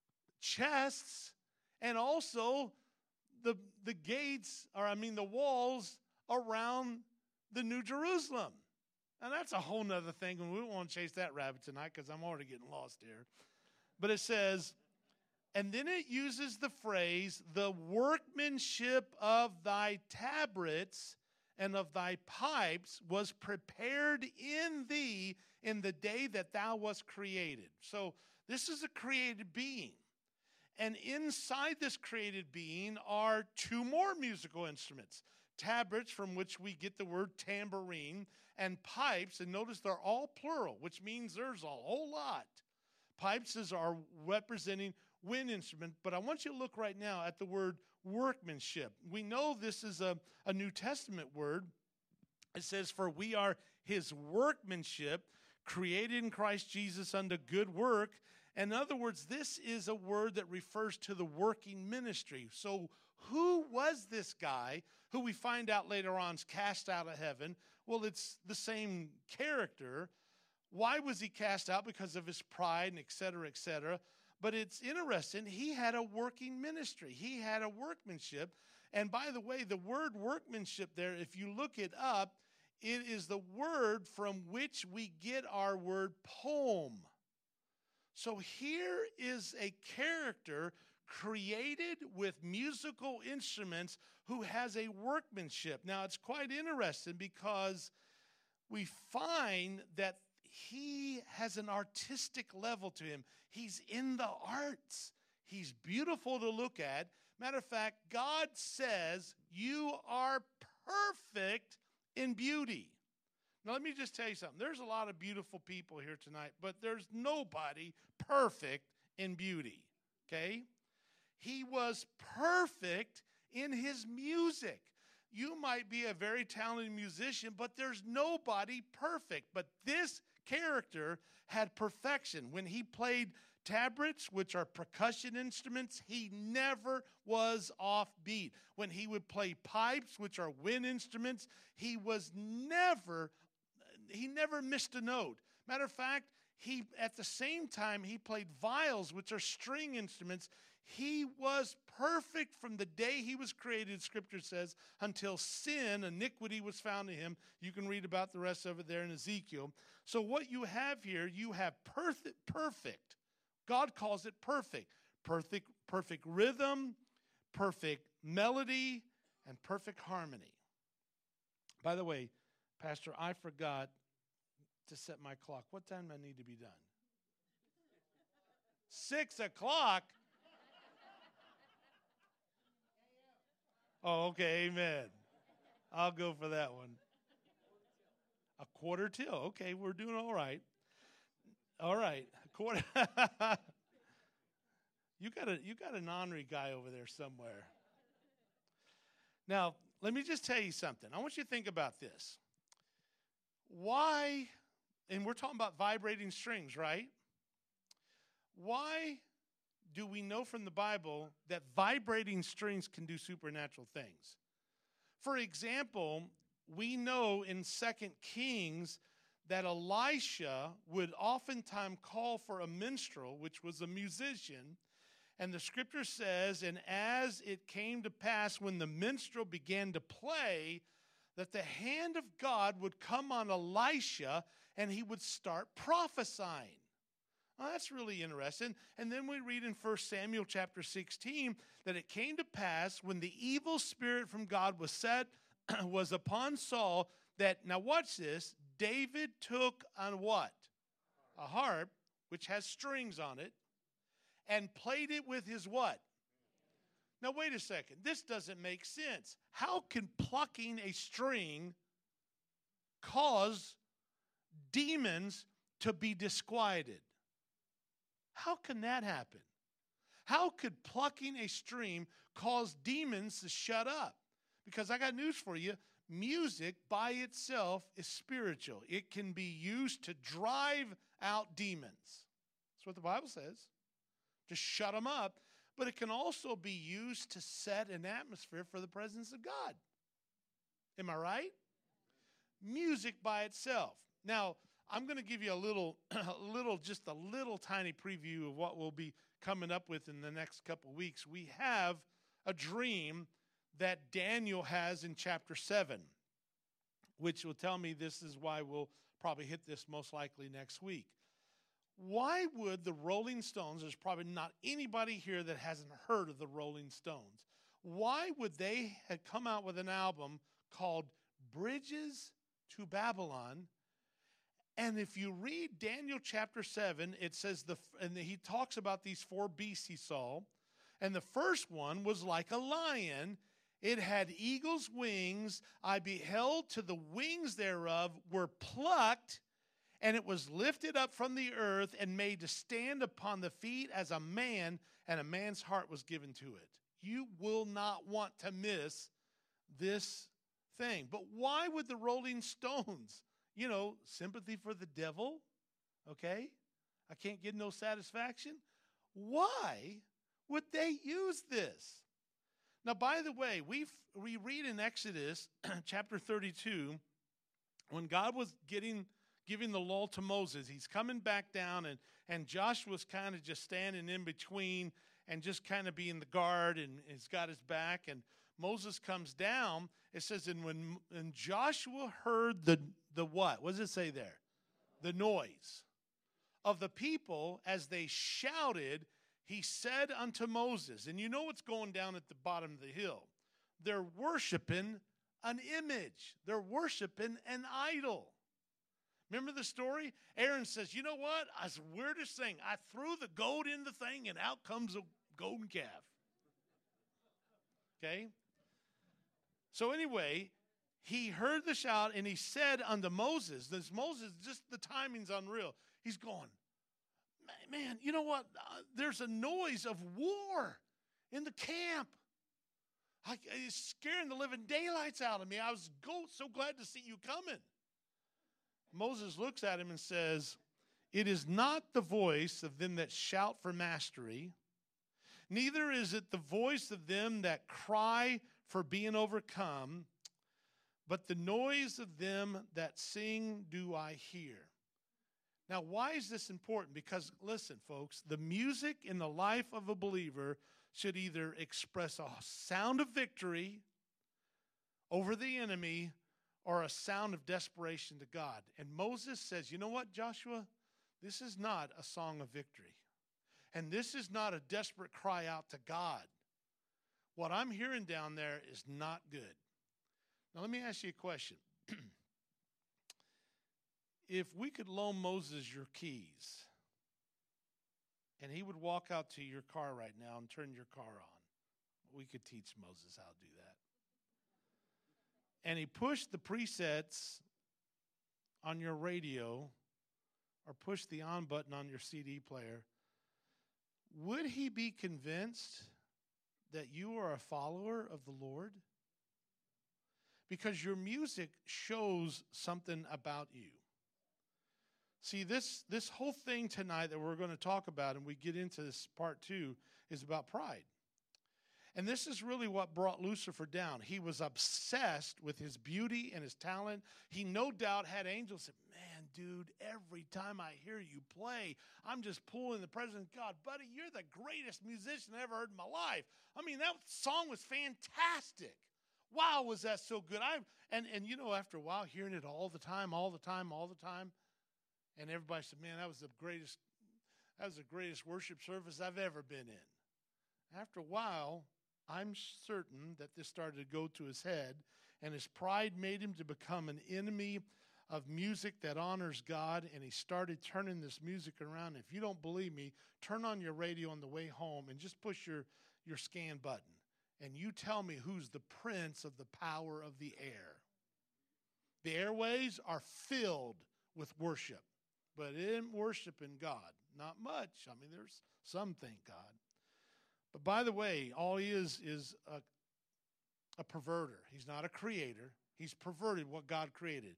chests. And also the gates, the walls around the New Jerusalem. And that's a whole nother thing, and we don't want to chase that rabbit tonight because I'm already getting lost here. But it says, and then it uses the phrase, "the workmanship of thy tabrets and of thy pipes was prepared in thee in the day that thou wast created." So this is a created being. And inside this created being are 2 more musical instruments. Tabrets, from which we get the word tambourine, and pipes. And notice they're all plural, which means there's a whole lot. Pipes are representing wind instrument. But I want you to look right now at the word workmanship. We know this is a New Testament word. It says, "For we are his workmanship, created in Christ Jesus unto good work." In other words, this is a word that refers to the working ministry. So who was this guy who we find out later on is cast out of heaven? Well, it's the same character. Why was he cast out? Because of his pride and et cetera, et cetera. But it's interesting. He had a working ministry. He had a workmanship. And by the way, the word workmanship there, if you look it up, it is the word from which we get our word poem. So here is a character created with musical instruments who has a workmanship. Now, it's quite interesting because we find that he has an artistic level to him. He's in the arts. He's beautiful to look at. Matter of fact, God says you are perfect in beauty. Now, let me just tell you something. There's a lot of beautiful people here tonight, but there's nobody perfect in beauty, okay? He was perfect in his music. You might be a very talented musician, but there's nobody perfect. But this character had perfection. When he played tabrets, which are percussion instruments, he never was off beat. When he would play pipes, which are wind instruments, he never missed a note. Matter of fact, at the same time, he played viols, which are string instruments. He was perfect from the day he was created, Scripture says, until sin, iniquity was found in him. You can read about the rest of it there in Ezekiel. So what you have here, you have perfect. God calls it perfect. Perfect rhythm, perfect melody, and perfect harmony. By the way, Pastor, I forgot to set my clock. What time do I need to be done? 6 o'clock? Oh, okay, amen. I'll go for that one. 1:45. Okay, we're doing all right. All right, quarter. You got an ornery guy over there somewhere. Now, let me just tell you something. I want you to think about this. Why, and we're talking about vibrating strings, right? Why do we know from the Bible that vibrating strings can do supernatural things? For example, we know in 2 Kings that Elisha would oftentimes call for a minstrel, which was a musician. And the scripture says, and as it came to pass when the minstrel began to play, that the hand of God would come on Elisha and he would start prophesying. Well, that's really interesting. And then we read in 1 Samuel chapter 16 that it came to pass when the evil spirit from God was upon Saul that, now watch this, David took on what? A harp, which has strings on it, and played it with his what? Now wait a second. This doesn't make sense. How can plucking a string cause demons to be disquieted? How can that happen? How could plucking a string cause demons to shut up? Because I got news for you. Music by itself is spiritual. It can be used to drive out demons. That's what the Bible says. To shut them up. But it can also be used to set an atmosphere for the presence of God. Am I right? Music by itself. Now, I'm going to give you just a little tiny preview of what we'll be coming up with in the next couple weeks. We have a dream that Daniel has in chapter 7, which will tell me this is why we'll probably hit this most likely next week. Why would the Rolling Stones, there's probably not anybody here that hasn't heard of the Rolling Stones, why would they have come out with an album called Bridges to Babylon? And if you read Daniel chapter 7, it says, and he talks about these 4 beasts he saw. And the first one was like a lion. It had eagle's wings. I beheld to the wings thereof were plucked, and it was lifted up from the earth and made to stand upon the feet as a man, and a man's heart was given to it. You will not want to miss this thing. But why would the Rolling Stones, sympathy for the devil, okay? I can't get no satisfaction. Why would they use this? Now, by the way, we read in Exodus chapter 32, when God was giving the law to Moses, he's coming back down, and Joshua's kind of just standing in between and just kind of being the guard, and he's got his back, and Moses comes down. It says, and when Joshua heard the what? What does it say there? The noise of the people as they shouted, he said unto Moses, and you know what's going down at the bottom of the hill. They're worshiping an image. They're worshiping an idol. Remember the story? Aaron says, you know what? That's the weirdest thing. I threw the goat in the thing, and out comes a golden calf. Okay? So anyway, he heard the shout, and he said unto Moses, just the timing's unreal. He's going, man, you know what? There's a noise of war in the camp. It's scaring the living daylights out of me. I was so glad to see you coming. Moses looks at him and says, it is not the voice of them that shout for mastery, neither is it the voice of them that cry for being overcome, but the noise of them that sing do I hear. Now, why is this important? Because, listen, folks, the music in the life of a believer should either express a sound of victory over the enemy or a sound of desperation to God. And Moses says, you know what, Joshua? This is not a song of victory. And this is not a desperate cry out to God. What I'm hearing down there is not good. Now, let me ask you a question. If we could loan Moses your keys, and he would walk out to your car right now and turn your car on, we could teach Moses how to do that. And he pushed the presets on your radio or pushed the on button on your CD player, would he be convinced that you are a follower of the Lord? because your music shows something about you. See, this whole thing tonight that we're going to talk about, and we get into this part 2, is about pride. And this is really what brought Lucifer down. He was obsessed with his beauty and his talent. He no doubt had angels say, man, dude, every time I hear you play, I'm just pulling the presence of God. Buddy, you're the greatest musician I ever heard in my life. I mean, that song was fantastic. Wow, was that so good. And you know, after a while, hearing it all the time, and everybody said, man, that was the greatest worship service I've ever been in. After a while, I'm certain that this started to go to his head, and his pride made him to become an enemy of music that honors God, and he started turning this music around. If you don't believe me, turn on your radio on the way home and just push your scan button, and you tell me who's the prince of the power of the air. The airways are filled with worship, but in worshiping God, not much. I mean, there's some, thank God. But by the way, all he is a perverter. He's not a creator. He's perverted what God created.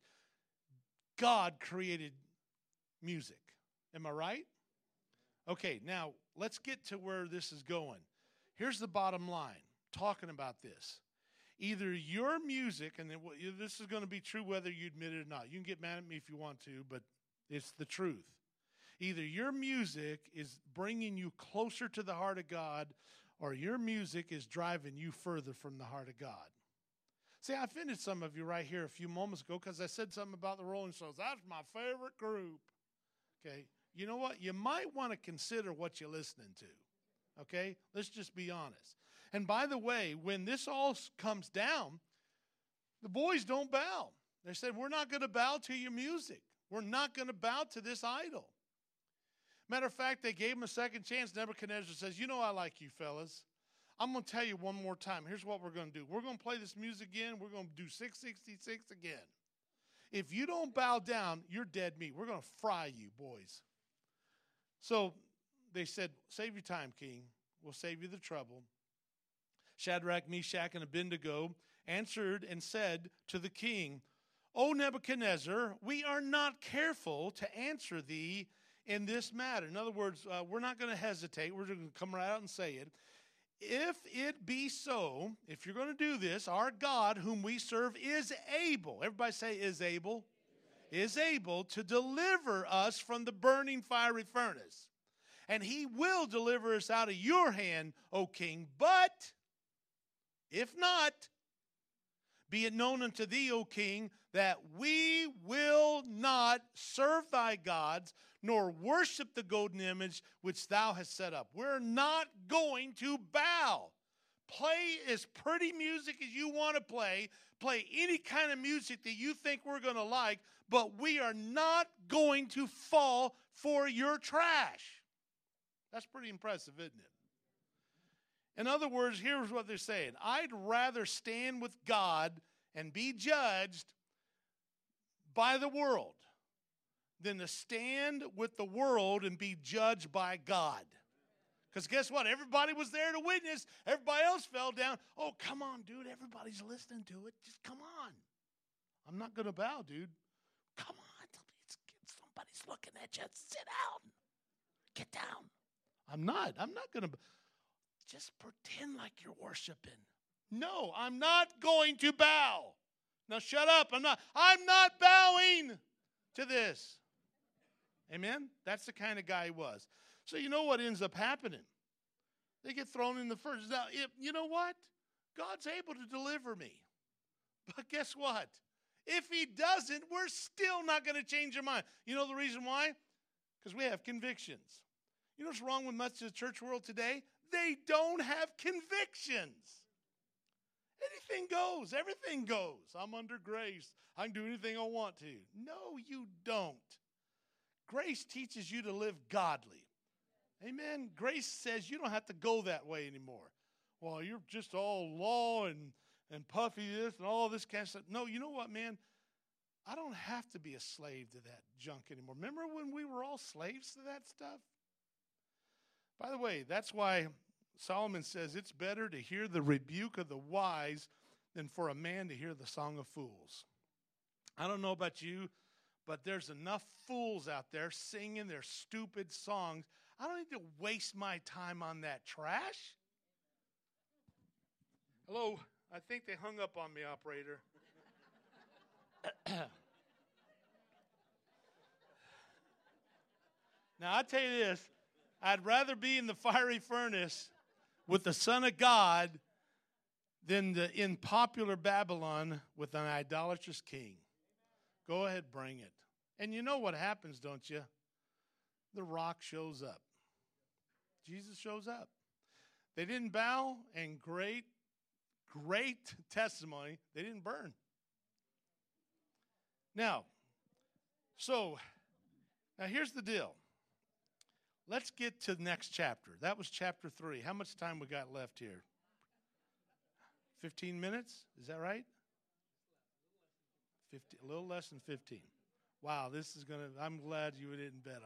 God created music. Am I right? Okay, now let's get to where this is going. Here's the bottom line, talking about this. Either your music, and this is going to be true whether you admit it or not. You can get mad at me if you want to, but it's the truth. Either your music is bringing you closer to the heart of God, or your music is driving you further from the heart of God. See, I offended some of you right here a few moments ago because I said something about the Rolling Stones. That's my favorite group. Okay, you know what? You might want to consider what you're listening to. Okay, let's just be honest. And by the way, when this all comes down, the boys don't bow. They said, we're not going to bow to your music. We're not going to bow to this idol. Matter of fact, they gave him a second chance. Nebuchadnezzar says, you know I like you fellas. I'm going to tell you one more time. Here's what we're going to do. We're going to play this music again. We're going to do 666 again. If you don't bow down, you're dead meat. We're going to fry you, boys. So they said, save your time, king. We'll save you the trouble. Shadrach, Meshach, and Abednego answered and said to the king, O Nebuchadnezzar, we are not careful to answer thee in this matter. In other words, we're not going to hesitate. We're going to come right out and say it. If it be so, if you're going to do this, our God whom we serve is able. Everybody say is able. Is able to deliver us from the burning fiery furnace. And he will deliver us out of your hand, O king. But if not, be it known unto thee, O king, that we will not serve thy gods, nor worship the golden image which thou hast set up. We're not going to bow. Play as pretty music as you want to play. Play any kind of music that you think we're going to like, but we are not going to fall for your trash. That's pretty impressive, isn't it? In other words, here's what they're saying. I'd rather stand with God and be judged by the world than to stand with the world and be judged by God. Because guess what? Everybody was there to witness. Everybody else fell down. Oh, come on, dude. Everybody's listening to it. Just come on. I'm not going to bow, dude. Come on. Somebody's looking at you. Sit down. Get down. I'm not going to. Just pretend like you're worshiping. No, I'm not going to bow. Now shut up. I'm not bowing to this. Amen? That's the kind of guy he was. So you know what ends up happening? They get thrown in the furnace. Now, you know what? God's able to deliver me. But guess what? If he doesn't, we're still not going to change our mind. You know the reason why? Because we have convictions. You know what's wrong with much of the church world today? They don't have convictions. Anything goes. Everything goes. I'm under grace. I can do anything I want to. No, you don't. Grace teaches you to live godly. Amen. Grace says you don't have to go that way anymore. Well, you're just all law and puffy this and all this kind of stuff. No, you know what, man? I don't have to be a slave to that junk anymore. Remember when we were all slaves to that stuff? By the way, that's why Solomon says it's better to hear the rebuke of the wise than for a man to hear the song of fools. I don't know about you, but there's enough fools out there singing their stupid songs. I don't need to waste my time on that trash. Hello? I think they hung up on me, operator. Now, I tell you this, I'd rather be in the fiery furnace with the Son of God than in popular Babylon with an idolatrous king. Go ahead, bring it. And you know what happens, don't you? The rock shows up. Jesus shows up. They didn't bow, and great testimony, they didn't burn. Now here's the deal. Let's get to the next chapter. That was chapter 3. How much time we got left here? 15 minutes? Is that right? 50, a little less than 15. Wow, this is I'm glad you didn't bet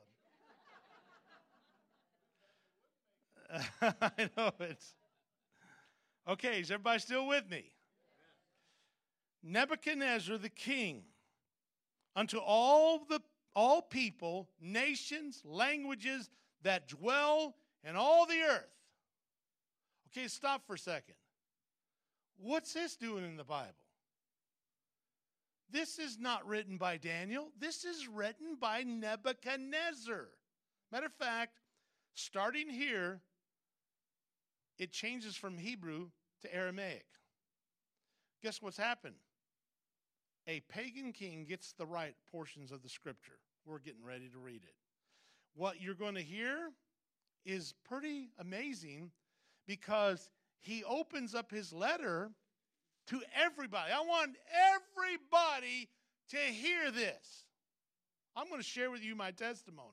on this one. I know it's. Okay, is everybody still with me? Nebuchadnezzar the king, unto all people, nations, languages that dwell in all the earth. Okay, stop for a second. What's this doing in the Bible? This is not written by Daniel. This is written by Nebuchadnezzar. Matter of fact, starting here, it changes from Hebrew to Aramaic. Guess what's happened? A pagan king gets the right portions of the scripture. We're getting ready to read it. What you're going to hear is pretty amazing because he opens up his letter to everybody. I want everybody to hear this. I'm going to share with you my testimony.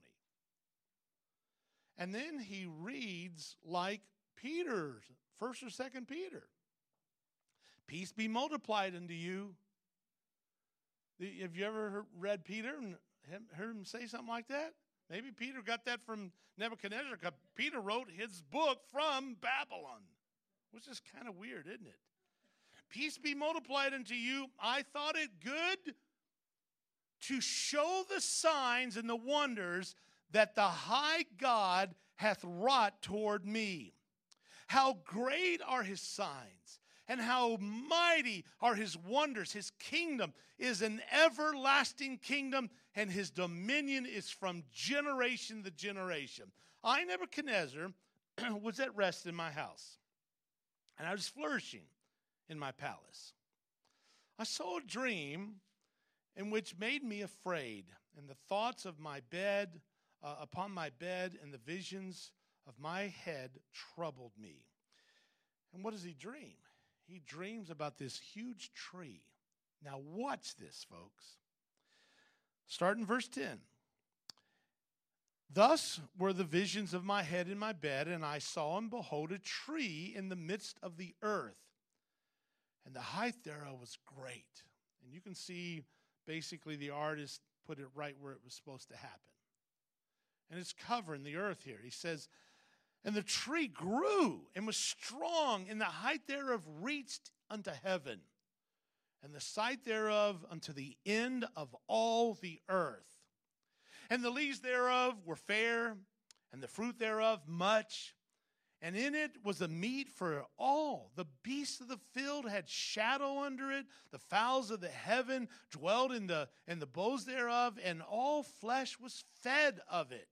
And then he reads like Peter's, 1st or 2nd Peter. Peace be multiplied unto you. Have you ever read Peter and heard him say something like that? Maybe Peter got that from Nebuchadnezzar because Peter wrote his book from Babylon, which is kind of weird, isn't it? Peace be multiplied unto you. I thought it good to show the signs and the wonders that the high God hath wrought toward me. How great are his signs, and how mighty are his wonders. His kingdom is an everlasting kingdom, and his dominion is from generation to generation. I, Nebuchadnezzar, was at rest in my house, and I was flourishing in my palace. I saw a dream in which made me afraid, and the thoughts of my bed, upon my bed, and the visions of my head troubled me. And what does he dream? He dreams about this huge tree. Now watch this, folks. Start in verse 10. Thus were the visions of my head in my bed, and I saw and behold a tree in the midst of the earth, and the height thereof was great. And you can see basically the artist put it right where it was supposed to happen. And it's covering the earth here. He says, and the tree grew and was strong, and the height thereof reached unto heaven, and the sight thereof unto the end of all the earth. And the leaves thereof were fair, and the fruit thereof much, and in it was a meat for all. The beasts of the field had shadow under it, the fowls of the heaven dwelled in the boughs thereof, and all flesh was fed of it.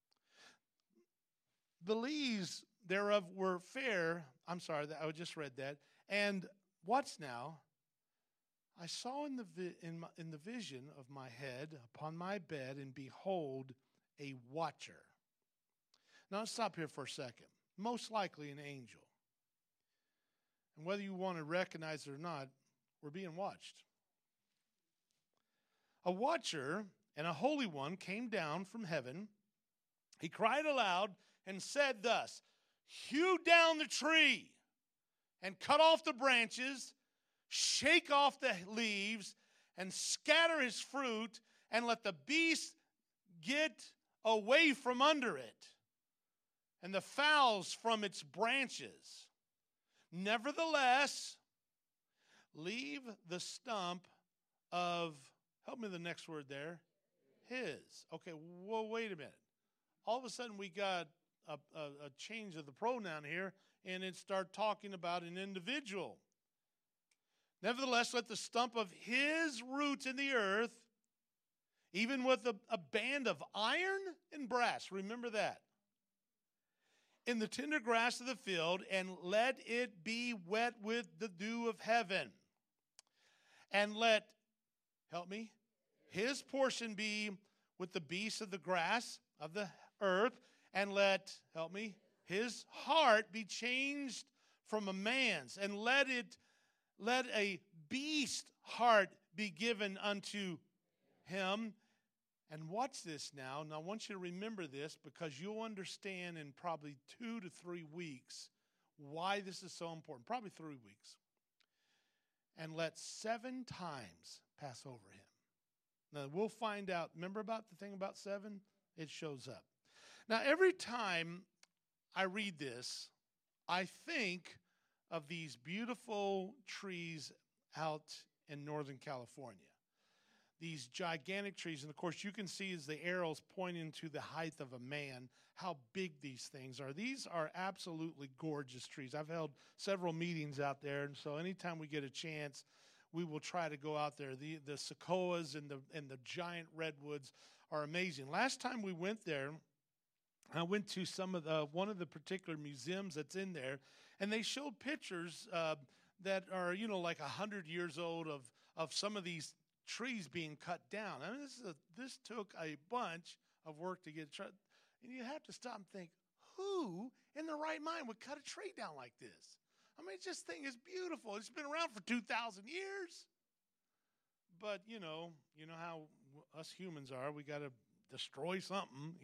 The leaves thereof were fair. I'm sorry, I just read that. And watch now. I saw in the vision of my head upon my bed, and behold, a watcher. Now let's stop here for a second. Most likely an angel. And whether you want to recognize it or not, we're being watched. A watcher and a holy one came down from heaven. He cried aloud and said thus, hew down the tree and cut off the branches, shake off the leaves, and scatter his fruit, and let the beasts get away from under it, and the fowls from its branches. Nevertheless, leave the stump of, help me with the next word there, his. Okay, well, wait a minute. All of a sudden we got a change of the pronoun here, and it start talking about an individual. Nevertheless, let the stump of his roots in the earth, even with a band of iron and brass, remember that, in the tender grass of the field, and let it be wet with the dew of heaven. And let, help me, his portion be with the beasts of the grass of the earth, and let, help me, his heart be changed from a man's, and let a beast heart be given unto him. And watch this now. Now, I want you to remember this, because you'll understand in probably 2 to 3 weeks why this is so important. Probably 3 weeks. And let 7 times pass over him. Now, we'll find out. Remember about the thing about 7? It shows up. Now, every time I read this, I think of these beautiful trees out in Northern California. These gigantic trees, and of course you can see as the arrows pointing to the height of a man, how big these things are. These are absolutely gorgeous trees. I've held several meetings out there, and so anytime we get a chance, we will try to go out there. The sequoias and the giant redwoods are amazing. Last time we went there, I went to one of the particular museums that's in there, and they showed pictures that are like 100 years old of some of these trees being cut down. I mean, this took a bunch of work to get. And you have to stop and think, who in their right mind would cut a tree down like this? I mean, this thing is beautiful. It's been around for 2,000 years. But, you know how us humans are. We got to destroy something,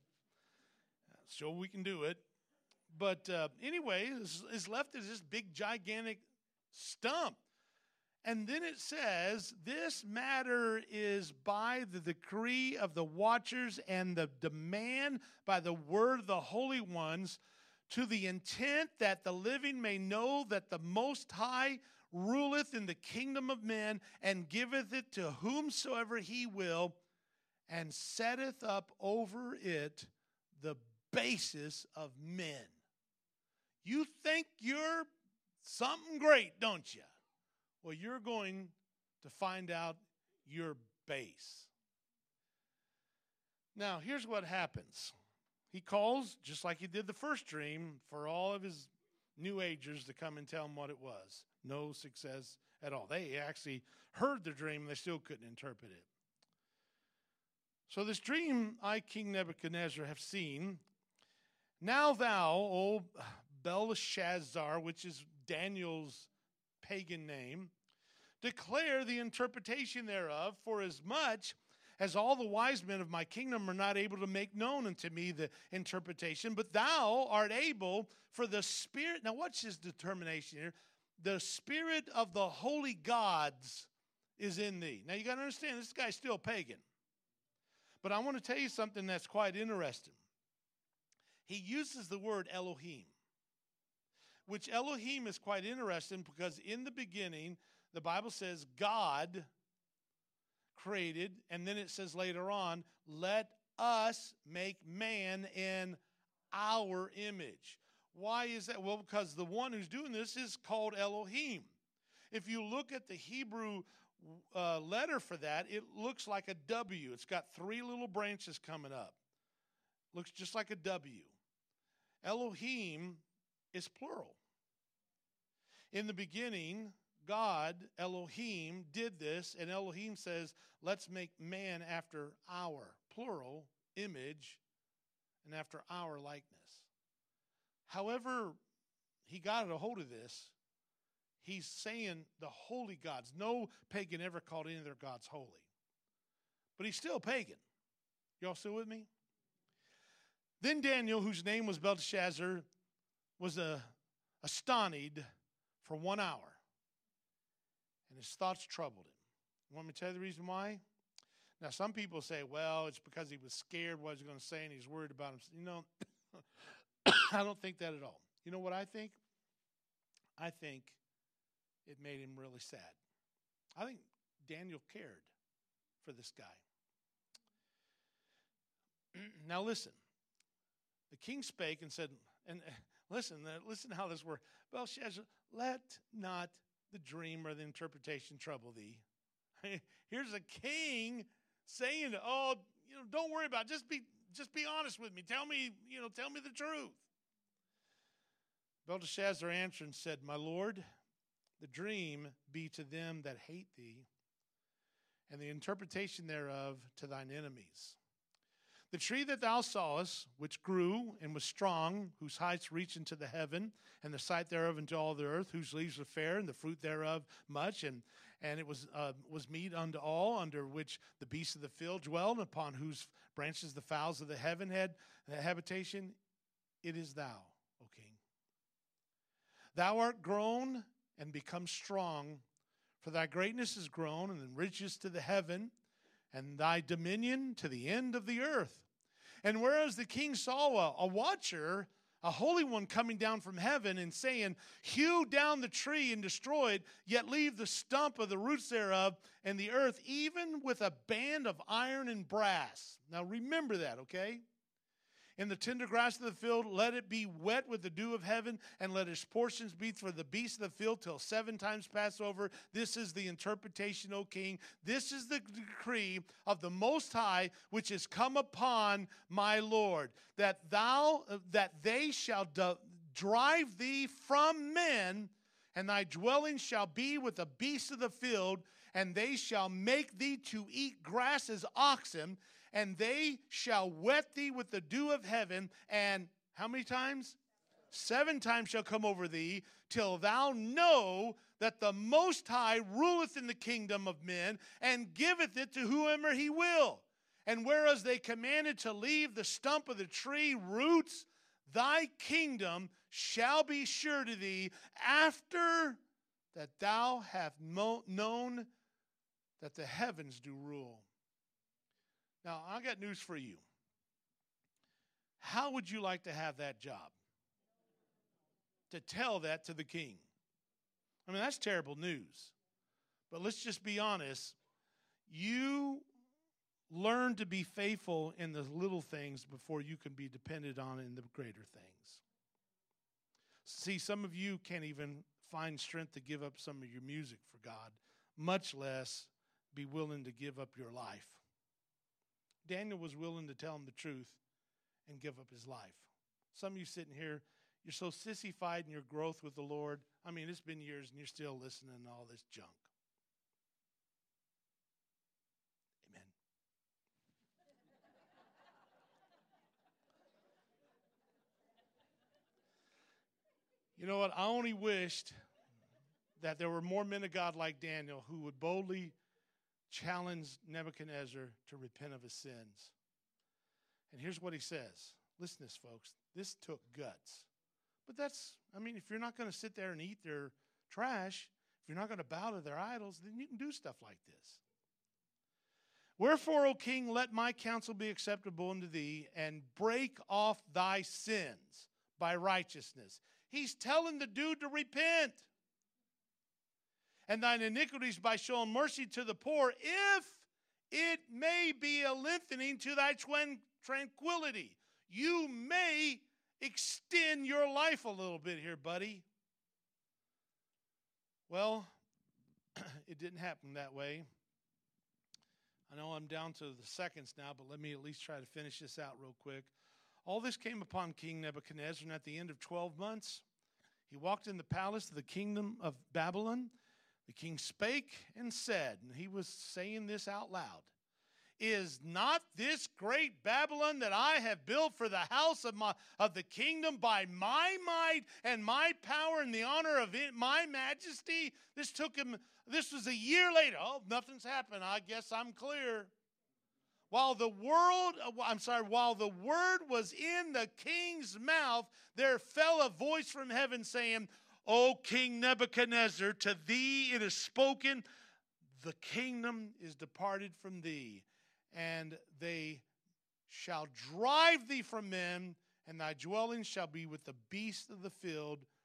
so we can do it. But anyway, it's left as this big, gigantic stump. And then it says, this matter is by the decree of the watchers and the demand by the word of the holy ones, to the intent that the living may know that the Most High ruleth in the kingdom of men, and giveth it to whomsoever he will, and setteth up over it the basis of men. You think you're something great, don't you? Well, you're going to find out your base. Now, here's what happens. He calls, just like he did the first dream, for all of his New Agers to come and tell him what it was. No success at all. They actually heard the dream, and they still couldn't interpret it. So this dream I, King Nebuchadnezzar, have seen. Now thou, O Belshazzar, which is Daniel's pagan name, declare the interpretation thereof, for as much as all the wise men of my kingdom are not able to make known unto me the interpretation, but thou art able, for the Spirit, now watch his determination here, the Spirit of the holy gods is in thee. Now you got to understand, this guy's still pagan. But I want to tell you something that's quite interesting. He uses the word Elohim, which Elohim is quite interesting, because in the beginning, the Bible says God created, and then it says later on, let us make man in our image. Why is that? Well, because the one who's doing this is called Elohim. If you look at the Hebrew letter for that, it looks like a W. It's got 3 little branches coming up. Looks just like a W. Elohim is plural. In the beginning, God, Elohim, did this, and Elohim says, let's make man after our, plural, image, and after our likeness. However, he got a hold of this. He's saying the holy gods. No pagan ever called any of their gods holy. But he's still pagan. Y'all still with me? Then Daniel, whose name was Belteshazzar, was astonished for 1 hour. And his thoughts troubled him. You want me to tell you the reason why? Now, some people say, well, it's because he was scared what he was going to say and he's worried about him. I don't think that at all. You know what I think? I think it made him really sad. I think Daniel cared for this guy. Now listen, the king spake and said, and listen how this works. Belshazzar, let not the dream or the interpretation trouble thee. Here's a king saying, oh, don't worry about it. Just be honest with me. Tell me the truth. Belteshazzar answered and said, my lord, the dream be to them that hate thee, and the interpretation thereof to thine enemies. The tree that thou sawest, which grew and was strong, whose heights reach into the heaven, and the sight thereof into all the earth, whose leaves were fair, and the fruit thereof much, and it was meat unto all, under which the beasts of the field dwelled, upon whose branches the fowls of the heaven had habitation. It is thou, O king. Thou art grown and become strong, for thy greatness is grown, and riches to the heaven, and thy dominion to the end of the earth. And whereas the king saw a watcher, a holy one coming down from heaven, and saying, hew down the tree and destroy it, yet leave the stump of the roots thereof and the earth, even with a band of iron and brass. Now remember that, okay? In the tender grass of the field, let it be wet with the dew of heaven, and let its portions be for the beasts of the field till 7 times pass over. This is the interpretation, O king. This is the decree of the Most High, which is come upon my Lord, that they shall drive thee from men, and thy dwelling shall be with the beasts of the field, and they shall make thee to eat grass as oxen, and they shall wet thee with the dew of heaven, and how many times? 7 times shall come over thee, till thou know that the Most High ruleth in the kingdom of men, and giveth it to whomever he will. And whereas they commanded to leave the stump of the tree roots, thy kingdom shall be sure to thee, after that thou have known that the heavens do rule. Now, I got news for you. How would you like to have that job? To tell that to the king. I mean, that's terrible news. But let's just be honest. You learn to be faithful in the little things before you can be dependent on in the greater things. See, some of you can't even find strength to give up some of your music for God, much less be willing to give up your life. Daniel was willing to tell him the truth and give up his life. Some of you sitting here, you're so sissified in your growth with the Lord. I mean, it's been years and you're still listening to all this junk. Amen. You know what? I only wished that there were more men of God like Daniel who would boldly challenged Nebuchadnezzar to repent of his sins. And here's what he says. Listen to this, folks. This took guts. But if you're not going to sit there and eat their trash, if you're not going to bow to their idols, then you can do stuff like this. Wherefore, O king, let my counsel be acceptable unto thee, and break off thy sins by righteousness. He's telling the dude to repent. And thine iniquities by showing mercy to the poor, if it may be a lengthening to thy tranquility. You may extend your life a little bit here, buddy. Well, it didn't happen that way. I know I'm down to the seconds now, but let me at least try to finish this out real quick. All this came upon King Nebuchadnezzar, and at the end of 12 months, he walked in the palace of the kingdom of Babylon. The king spake and said, and he was saying this out loud, is not this great Babylon that I have built for the house of the kingdom by my might and my power and the honor of my majesty? This was a year later. Oh, nothing's happened. I guess I'm clear. While the word was in the king's mouth, there fell a voice from heaven saying, O King Nebuchadnezzar, to thee it is spoken, the kingdom is departed from thee, and they shall drive thee from men, and thy dwelling shall be with the beasts of the field,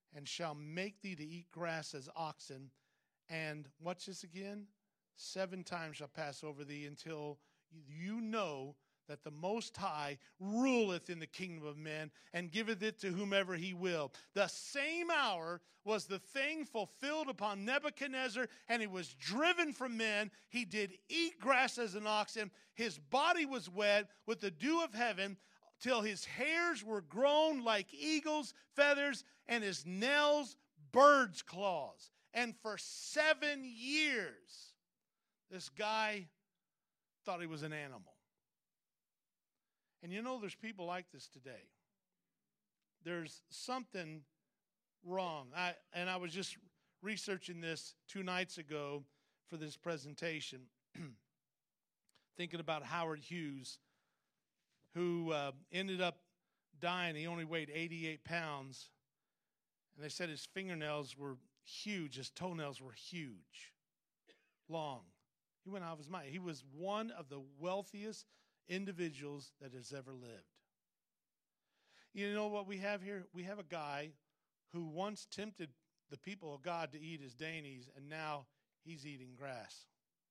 and shall make thee to eat grass as oxen. And watch this again. 7 times shall pass over thee until you know that the Most High ruleth in the kingdom of men and giveth it to whomever he will. The same hour was the thing fulfilled upon Nebuchadnezzar, and he was driven from men. He did eat grass as an oxen. His body was wet with the dew of heaven, till his hairs were grown like eagle's feathers, and his nails bird's claws. And for 7 years, this guy thought he was an animal. And you know, there's people like this today. There's something wrong. I was just researching this 2 nights ago for this presentation, thinking about Howard Hughes, who ended up dying. He only weighed 88 pounds. And they said his fingernails were huge. His toenails were huge, long. He went out of his mind. He was one of the wealthiest individuals that has ever lived. You know what we have here? We have a guy who once tempted the people of God to eat his dainties, and now he's eating grass.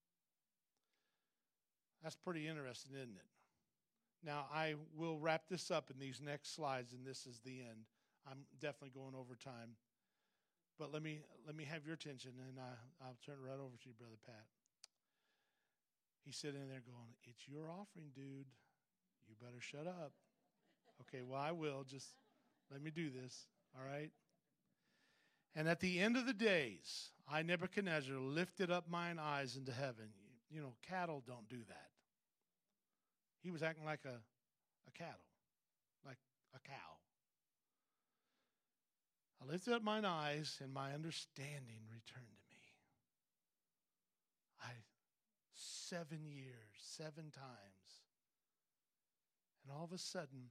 That's pretty interesting, isn't it? Now, I will wrap this up in these next slides, and this is the end. I'm definitely going over time. But let me have your attention, and I'll turn it right over to you, Brother Pat. He's sitting there going, "It's your offering, dude. You better shut up." Okay, well, I will. Just let me do this, all right? And at the end of the days, I, Nebuchadnezzar, lifted up mine eyes into heaven. You know, cattle don't do that. He was acting like a cattle, like a cow. I lifted up mine eyes, and my understanding returned to me. 7 years, 7 times. And all of a sudden,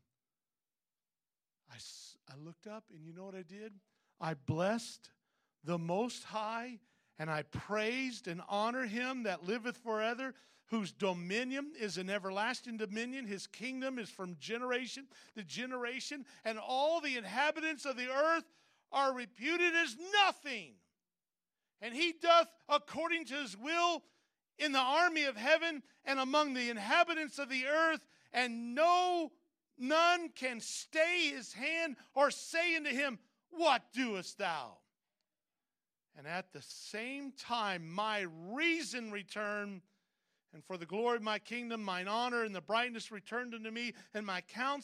I looked up, and you know what I did? I blessed the Most High, and I praised and honored him that liveth forever, whose dominion is an everlasting dominion. His kingdom is from generation to generation, and all the inhabitants of the earth are reputed as nothing. And he doth according to his will in the army of heaven and among the inhabitants of the earth, and none can stay his hand or say unto him, "What doest thou?" And at the same time my reason returned, and for the glory of my kingdom, mine honor and the brightness returned unto me, and my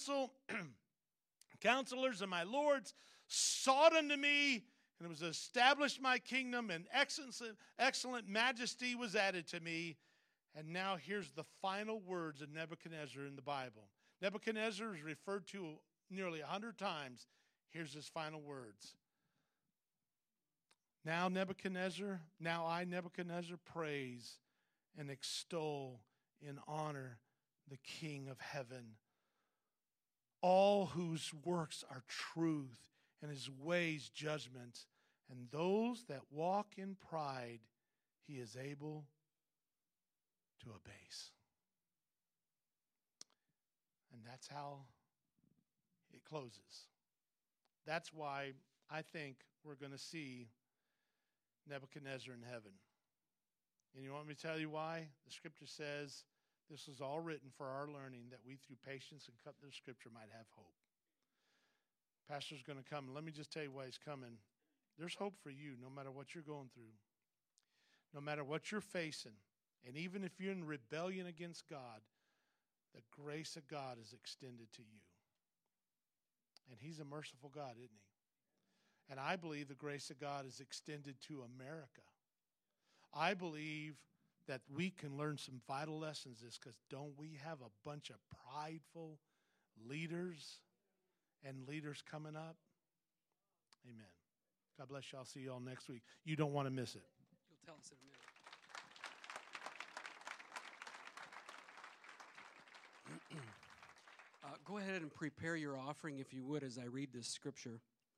counselors and my lords sought unto me, and it was established my kingdom, and excellent majesty was added to me. And now here's the final words of Nebuchadnezzar in the Bible. Nebuchadnezzar is referred to nearly 100 times. Here's his final words. Now I, Nebuchadnezzar, praise and extol and honor the King of heaven, all whose works are truth and his ways judgment, and those that walk in pride he is able to abase. And that's how it closes. That's why I think we're going to see Nebuchadnezzar in heaven. And you want me to tell you why? The scripture says this was all written for our learning, that we through patience and cut the scripture might have hope. Pastor's going to come. Let me just tell you why he's coming. There's hope for you no matter what you're going through, no matter what you're facing. And even if you're in rebellion against God, the grace of God is extended to you. And he's a merciful God, isn't he? And I believe the grace of God is extended to America. I believe that we can learn some vital lessons this, because don't we have a bunch of prideful leaders and leaders coming up? Amen. God bless you. I'll see you all next week. You don't want to miss it. You'll tell us in a minute. Go ahead and prepare your offering, if you would, as I read this scripture.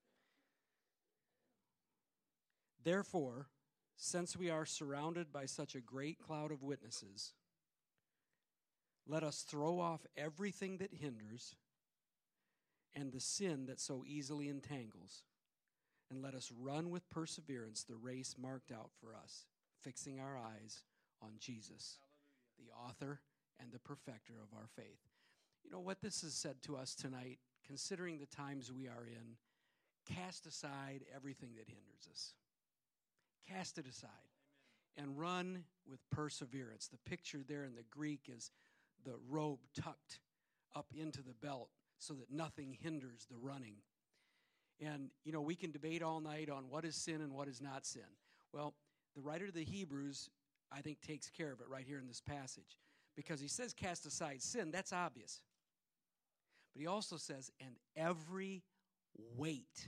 Therefore, since we are surrounded by such a great cloud of witnesses, let us throw off everything that hinders and the sin that so easily entangles, and let us run with perseverance the race marked out for us, fixing our eyes on Jesus, the author and the perfecter of our faith. You know what this has said to us tonight, considering the times we are in, cast aside everything that hinders us. Cast it aside. Amen. And run with perseverance. The picture there in the Greek is the robe tucked up into the belt so that nothing hinders the running. And, you know, we can debate all night on what is sin and what is not sin. Well, the writer of the Hebrews, I think, takes care of it right here in this passage. Because he says cast aside sin, that's obvious. But he also says, and every weight.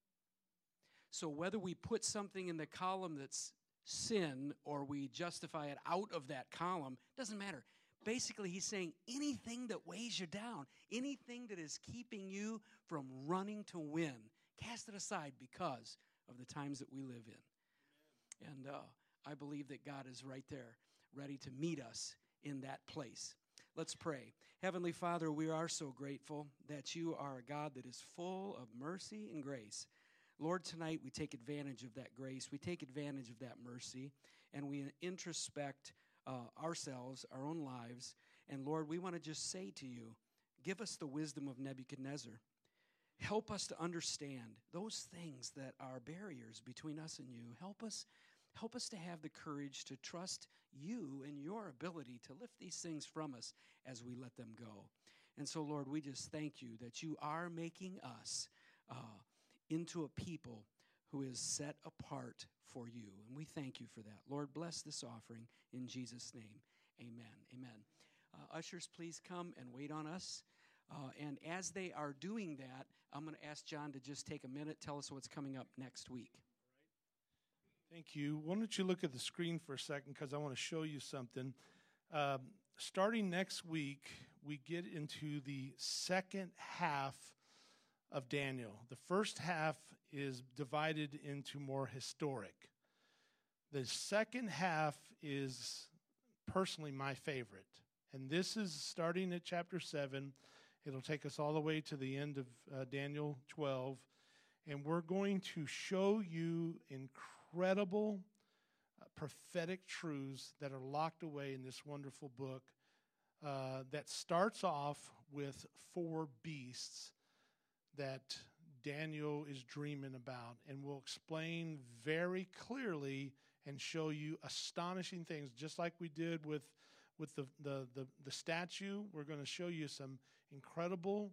So whether we put something in the column that's sin or we justify it out of that column, doesn't matter. Basically, he's saying anything that weighs you down, anything that is keeping you from running to win, cast it aside because of the times that we live in. Amen. And I believe that God is right there, ready to meet us in that place. Let's pray. Heavenly Father, we are so grateful that you are a God that is full of mercy and grace. Lord, tonight we take advantage of that grace. We take advantage of that mercy, and we introspect ourselves, our own lives. And Lord, we want to just say to you, give us the wisdom of Nebuchadnezzar. Help us to understand those things that are barriers between us and you. Help us to have the courage to trust you and your ability to lift these things from us as we let them go. And so, Lord, we just thank you that you are making us into a people who is set apart for you. And we thank you for that. Lord, bless this offering in Jesus' name. Amen. Amen. Ushers, please come and wait on us. And as they are doing that, I'm going to ask John to just take a minute, tell us what's coming up next week. Thank you. Why don't you look at the screen for a second, because I want to show you something. Starting next week, we get into the second half of Daniel. The first half is divided into more historic. The second half is personally my favorite. And this is starting at chapter 7. It'll take us all the way to the end of Daniel 12. And we're going to show you incredible prophetic truths that are locked away in this wonderful book that starts off with 4 beasts that Daniel is dreaming about, and will explain very clearly and show you astonishing things, just like we did with the statue. We're going to show you some incredible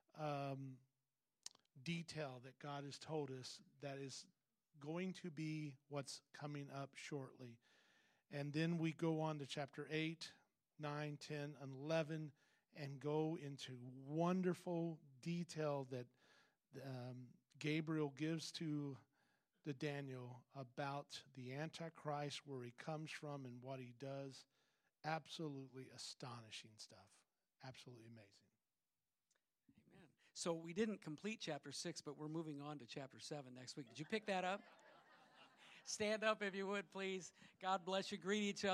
detail that God has told us that is going to be what's coming up shortly. And then we go on to chapter 8, 9, 10, and 11 and go into wonderful detail that Gabriel gives to Daniel about the Antichrist, where he comes from and what he does. Absolutely astonishing stuff. Absolutely amazing. Amen. So we didn't complete chapter 6, but we're moving on to chapter 7 next week. Did you pick that up? Stand up if you would, please. God bless you. Greet each other.